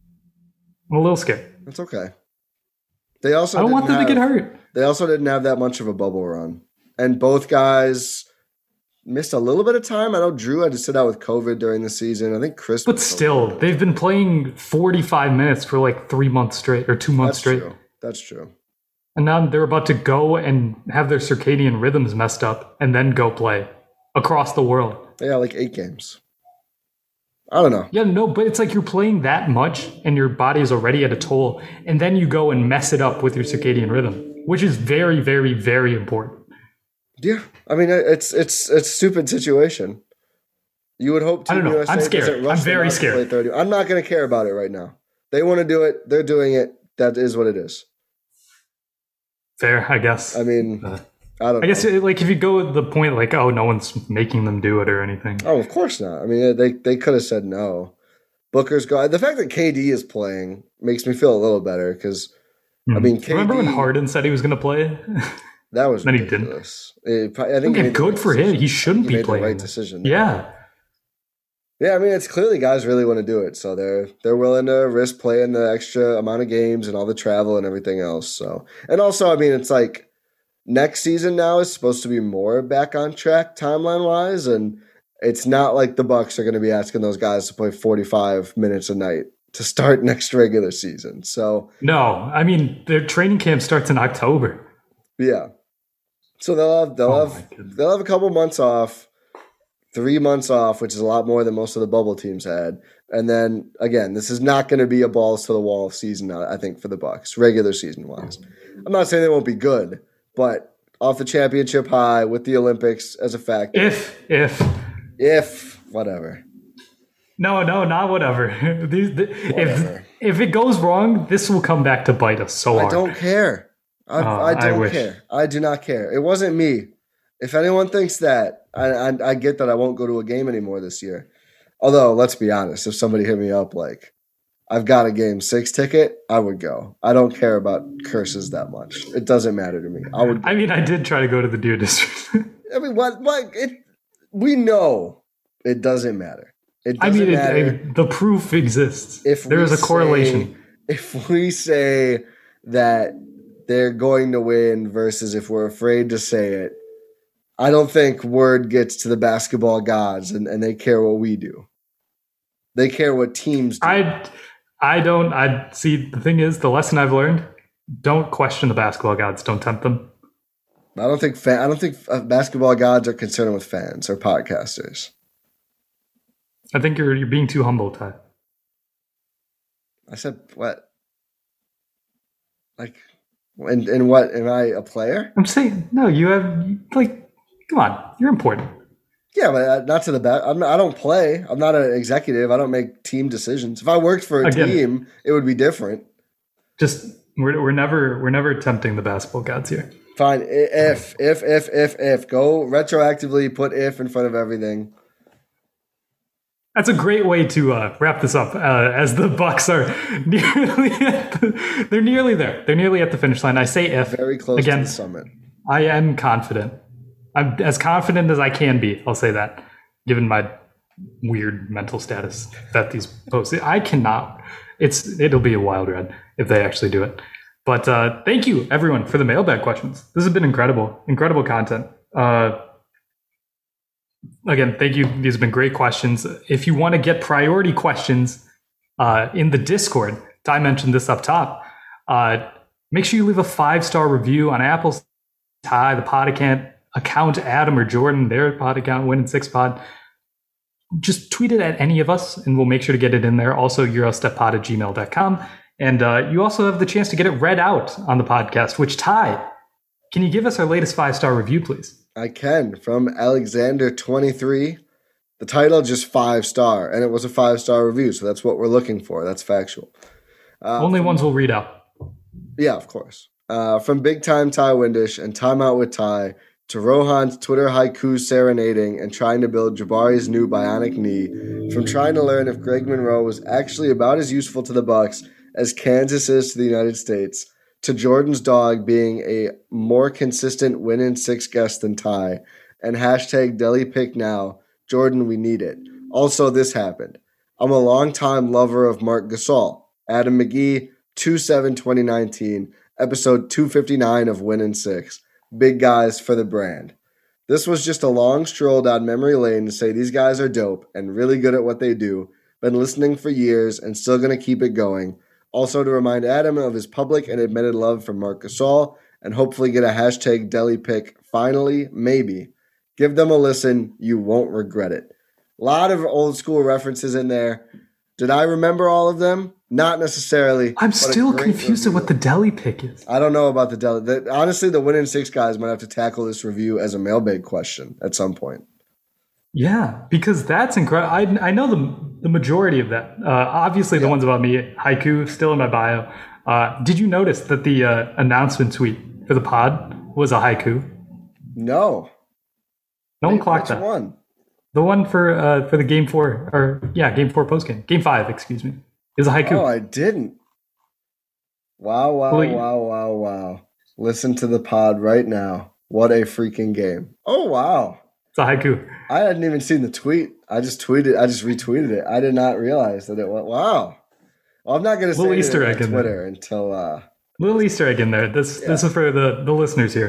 That's okay. They also. I don't want them to get hurt. They also didn't have that much of a bubble run, and both guys missed a little bit of time. I know Drew had to sit out with COVID during the season. I think Chris. But still, they've been playing 45 minutes for like 3 months straight or 2 months straight. That's true. And now they're about to go and have their circadian rhythms messed up and then go play across the world. Yeah, like 8 games. I don't know. Yeah, no, but it's like you're playing that much and your body is already at a toll. And then you go and mess it up with your circadian rhythm, which is very, very, very important. Yeah, I mean it's a stupid situation. You would hope. I don't know. I'm scared. I'm very scared. I'm not going to care about it right now. They want to do it. They're doing it. That is what it is. Fair, I guess. I mean, I don't know. I guess like if you go to the point like, oh, no one's making them do it or anything. Oh, of course not. I mean, they could have said no. Booker's gone. The fact that KD is playing makes me feel a little better because I mean, KD, remember when Harden said he was going to play? That was then ridiculous. He didn't. I think good for him. He shouldn't be playing. The right decision. Yeah. Yeah, I mean, it's clearly guys really want to do it, so they're willing to risk playing the extra amount of games and all the travel and everything else. So, and also, I mean, it's like next season now is supposed to be more back on track timeline-wise, and it's not like the Bucks are going to be asking those guys to play 45 minutes a night to start next regular season. So no, I mean their training camp starts in October. Yeah, so they'll have a couple months off, 3 months off, which is a lot more than most of the bubble teams had. And then again, this is not going to be a balls to the wall season, I think, for the Bucks regular season wise. I'm not saying they won't be good, but off the championship high with the Olympics as a factor. If whatever. No, not whatever. Whatever. If it goes wrong, this will come back to bite us so hard. I don't care. I don't care. I do not care. It wasn't me. If anyone thinks that, I get that I won't go to a game anymore this year. Although, let's be honest, if somebody hit me up like, I've got a Game 6 ticket, I would go. I don't care about curses that much. It doesn't matter to me. I mean, I did try to go to the Deer District. I mean, we know it doesn't matter. It doesn't matter. The proof exists. There is a correlation. If we say that they're going to win versus if we're afraid to say it, I don't think word gets to the basketball gods and they care what we do. They care what teams do. I don't. See, the thing is, the lesson I've learned, don't question the basketball gods. Don't tempt them. I don't think basketball gods are concerned with fans or podcasters. I think you're being too humble, Ty. I said what? Like, in what? Am I a player? I'm saying, no, you have, like, come on, you're important. Yeah, but not to the back. I don't play. I'm not an executive. I don't make team decisions. If I worked for a team, it would be different. Just we're never tempting the basketball gods here. Fine. If go retroactively put if in front of everything. That's a great way to wrap this up. As the Bucks are they're nearly there. They're nearly at the finish line. I say if very close again, to the summit. I am confident. I'm as confident as I can be. I'll say that, given my weird mental status that these posts. I cannot. It'll be a wild ride if they actually do it. But thank you, everyone, for the mailbag questions. This has been incredible content. Again, thank you. These have been great questions. If you want to get priority questions in the Discord, Ty mentioned this up top. Make sure you leave a 5-star review on Apple. Ty, the pod account, Adam or Jordan, their pod account, Win in 6 Pod. Just tweet it at any of us, and we'll make sure to get it in there. Also, eurosteppod@gmail.com. And you also have the chance to get it read out on the podcast, which, Ty, can you give us our latest 5-star review, please? I can. From Alexander23. The title, just 5-star, and it was a 5-star review, so that's what we're looking for. That's factual. Only ones we'll read out. Yeah, of course. From Big Time Ty Windish and Time Out with Ty to Rohan's Twitter haiku serenading and trying to build Jabari's new bionic knee, from trying to learn if Greg Monroe was actually about as useful to the Bucks as Kansas is to the United States, to Jordan's dog being a more consistent Win in 6 guest than Ty, and hashtag Deli Pick Now, Jordan, we need it. Also, this happened. I'm a longtime lover of Marc Gasol. Adam McGee, 2/7/2019, episode 259 of Win in 6. Big guys for the brand. This was just a long stroll down memory lane to say these guys are dope and really good at what they do. Been listening for years and still going to keep it going. Also to remind Adam of his public and admitted love for Marc Gasol and hopefully get a hashtag Deli Pick finally, maybe. Give them a listen. You won't regret it. A lot of old school references in there. Did I remember all of them? Not necessarily. I'm still confused at what the Deli Pick is. I don't know about the Deli. Honestly, the Win in 6 guys might have to tackle this review as a mailbag question at some point. Yeah, because that's incredible. I know the majority of that. Obviously, the ones about me, haiku, still in my bio. Did you notice that the announcement tweet for the pod was a haiku? No. No one clocked that. Which one? The one for the Game 4, Game 4 postgame. Game 5, excuse me, is a haiku. Oh, I didn't. Wow. Listen to the pod right now. What a freaking game. Oh, wow. It's a haiku. I hadn't even seen the tweet. I just retweeted it. I did not realize that it went, wow. Well, I'm not going to say Easter egg on Twitter until... little Easter egg in there. This is for the listeners here.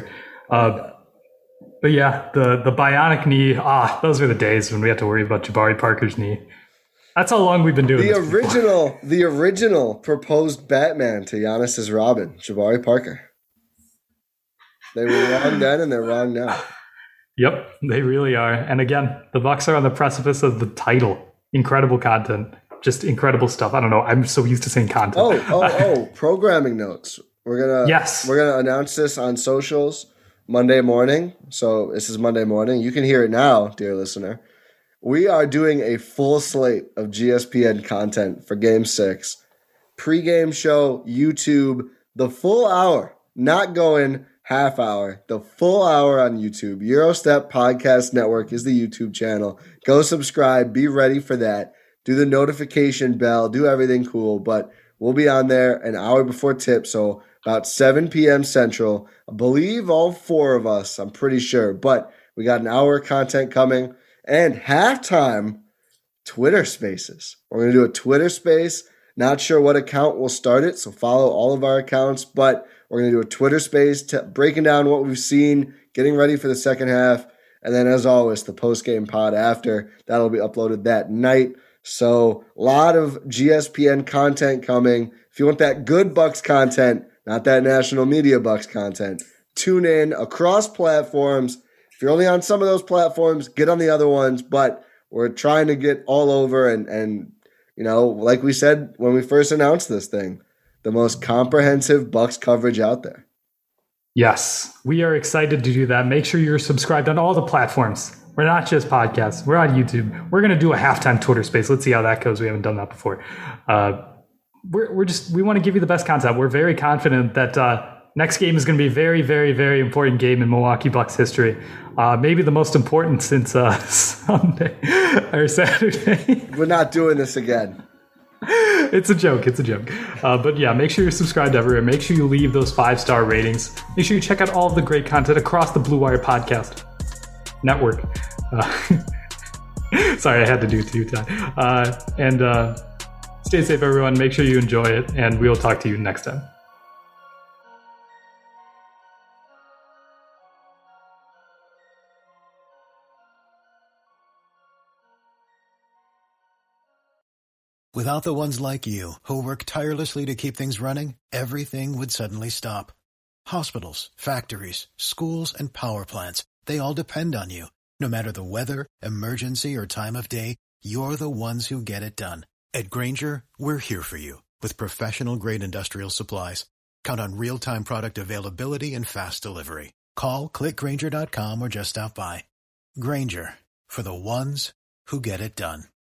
But yeah, the bionic knee, those were the days when we had to worry about Jabari Parker's knee. That's how long we've been doing this. The original proposed Batman to Giannis's Robin, Jabari Parker. They were wrong then and they're wrong now. Yep, they really are. And again, the Bucks are on the precipice of the title. Incredible content. Just incredible stuff. I don't know. I'm so used to saying content. Programming notes. We're gonna announce this on socials Monday morning. So this is Monday morning. You can hear it now, dear listener. We are doing a full slate of GSPN content for Game 6. Pre-game show, YouTube, the full hour, not going half hour, the full hour on YouTube. Eurostep Podcast Network is the YouTube channel. Go subscribe. Be ready for that. Do the notification bell. Do everything cool. But we'll be on there an hour before tip, so about 7 p.m. Central. I believe all 4 of us, I'm pretty sure. But we got an hour of content coming. And halftime, Twitter Spaces. We're going to do a Twitter Space. Not sure what account will start it, so follow all of our accounts. But we're going to do a Twitter Space breaking down what we've seen, getting ready for the second half. And then, as always, the post-game pod after. That'll be uploaded that night. So a lot of GSPN content coming. If you want that good Bucks content, not that national media Bucks content, tune in across platforms. If you're only on some of those platforms, get on the other ones. But we're trying to get all over and you know, like we said when we first announced this thing, the most comprehensive Bucks coverage out there. Yes, we are excited to do that. Make sure you're subscribed on all the platforms. We're not just podcasts. We're on YouTube. We're going to do a halftime Twitter Space. Let's see how that goes. We haven't done that before. We want to give you the best content. We're very confident that next game is going to be a very, very, very important game in Milwaukee Bucks history. Maybe the most important since Sunday or Saturday. We're not doing this again. It's a joke. But yeah, make sure you're subscribed everywhere. Make sure you leave those 5-star ratings. Make sure you check out all of the great content across the Blue Wire Podcast Network. Sorry, I had to do it 2 times. And stay safe, everyone. Make sure you enjoy it, and we'll talk to you next time. Without the ones like you, who work tirelessly to keep things running, everything would suddenly stop. Hospitals, factories, schools, and power plants, they all depend on you. No matter the weather, emergency, or time of day, you're the ones who get it done. At Grainger, we're here for you with professional-grade industrial supplies. Count on real-time product availability and fast delivery. Call, click Grainger.com, or just stop by. Grainger, for the ones who get it done.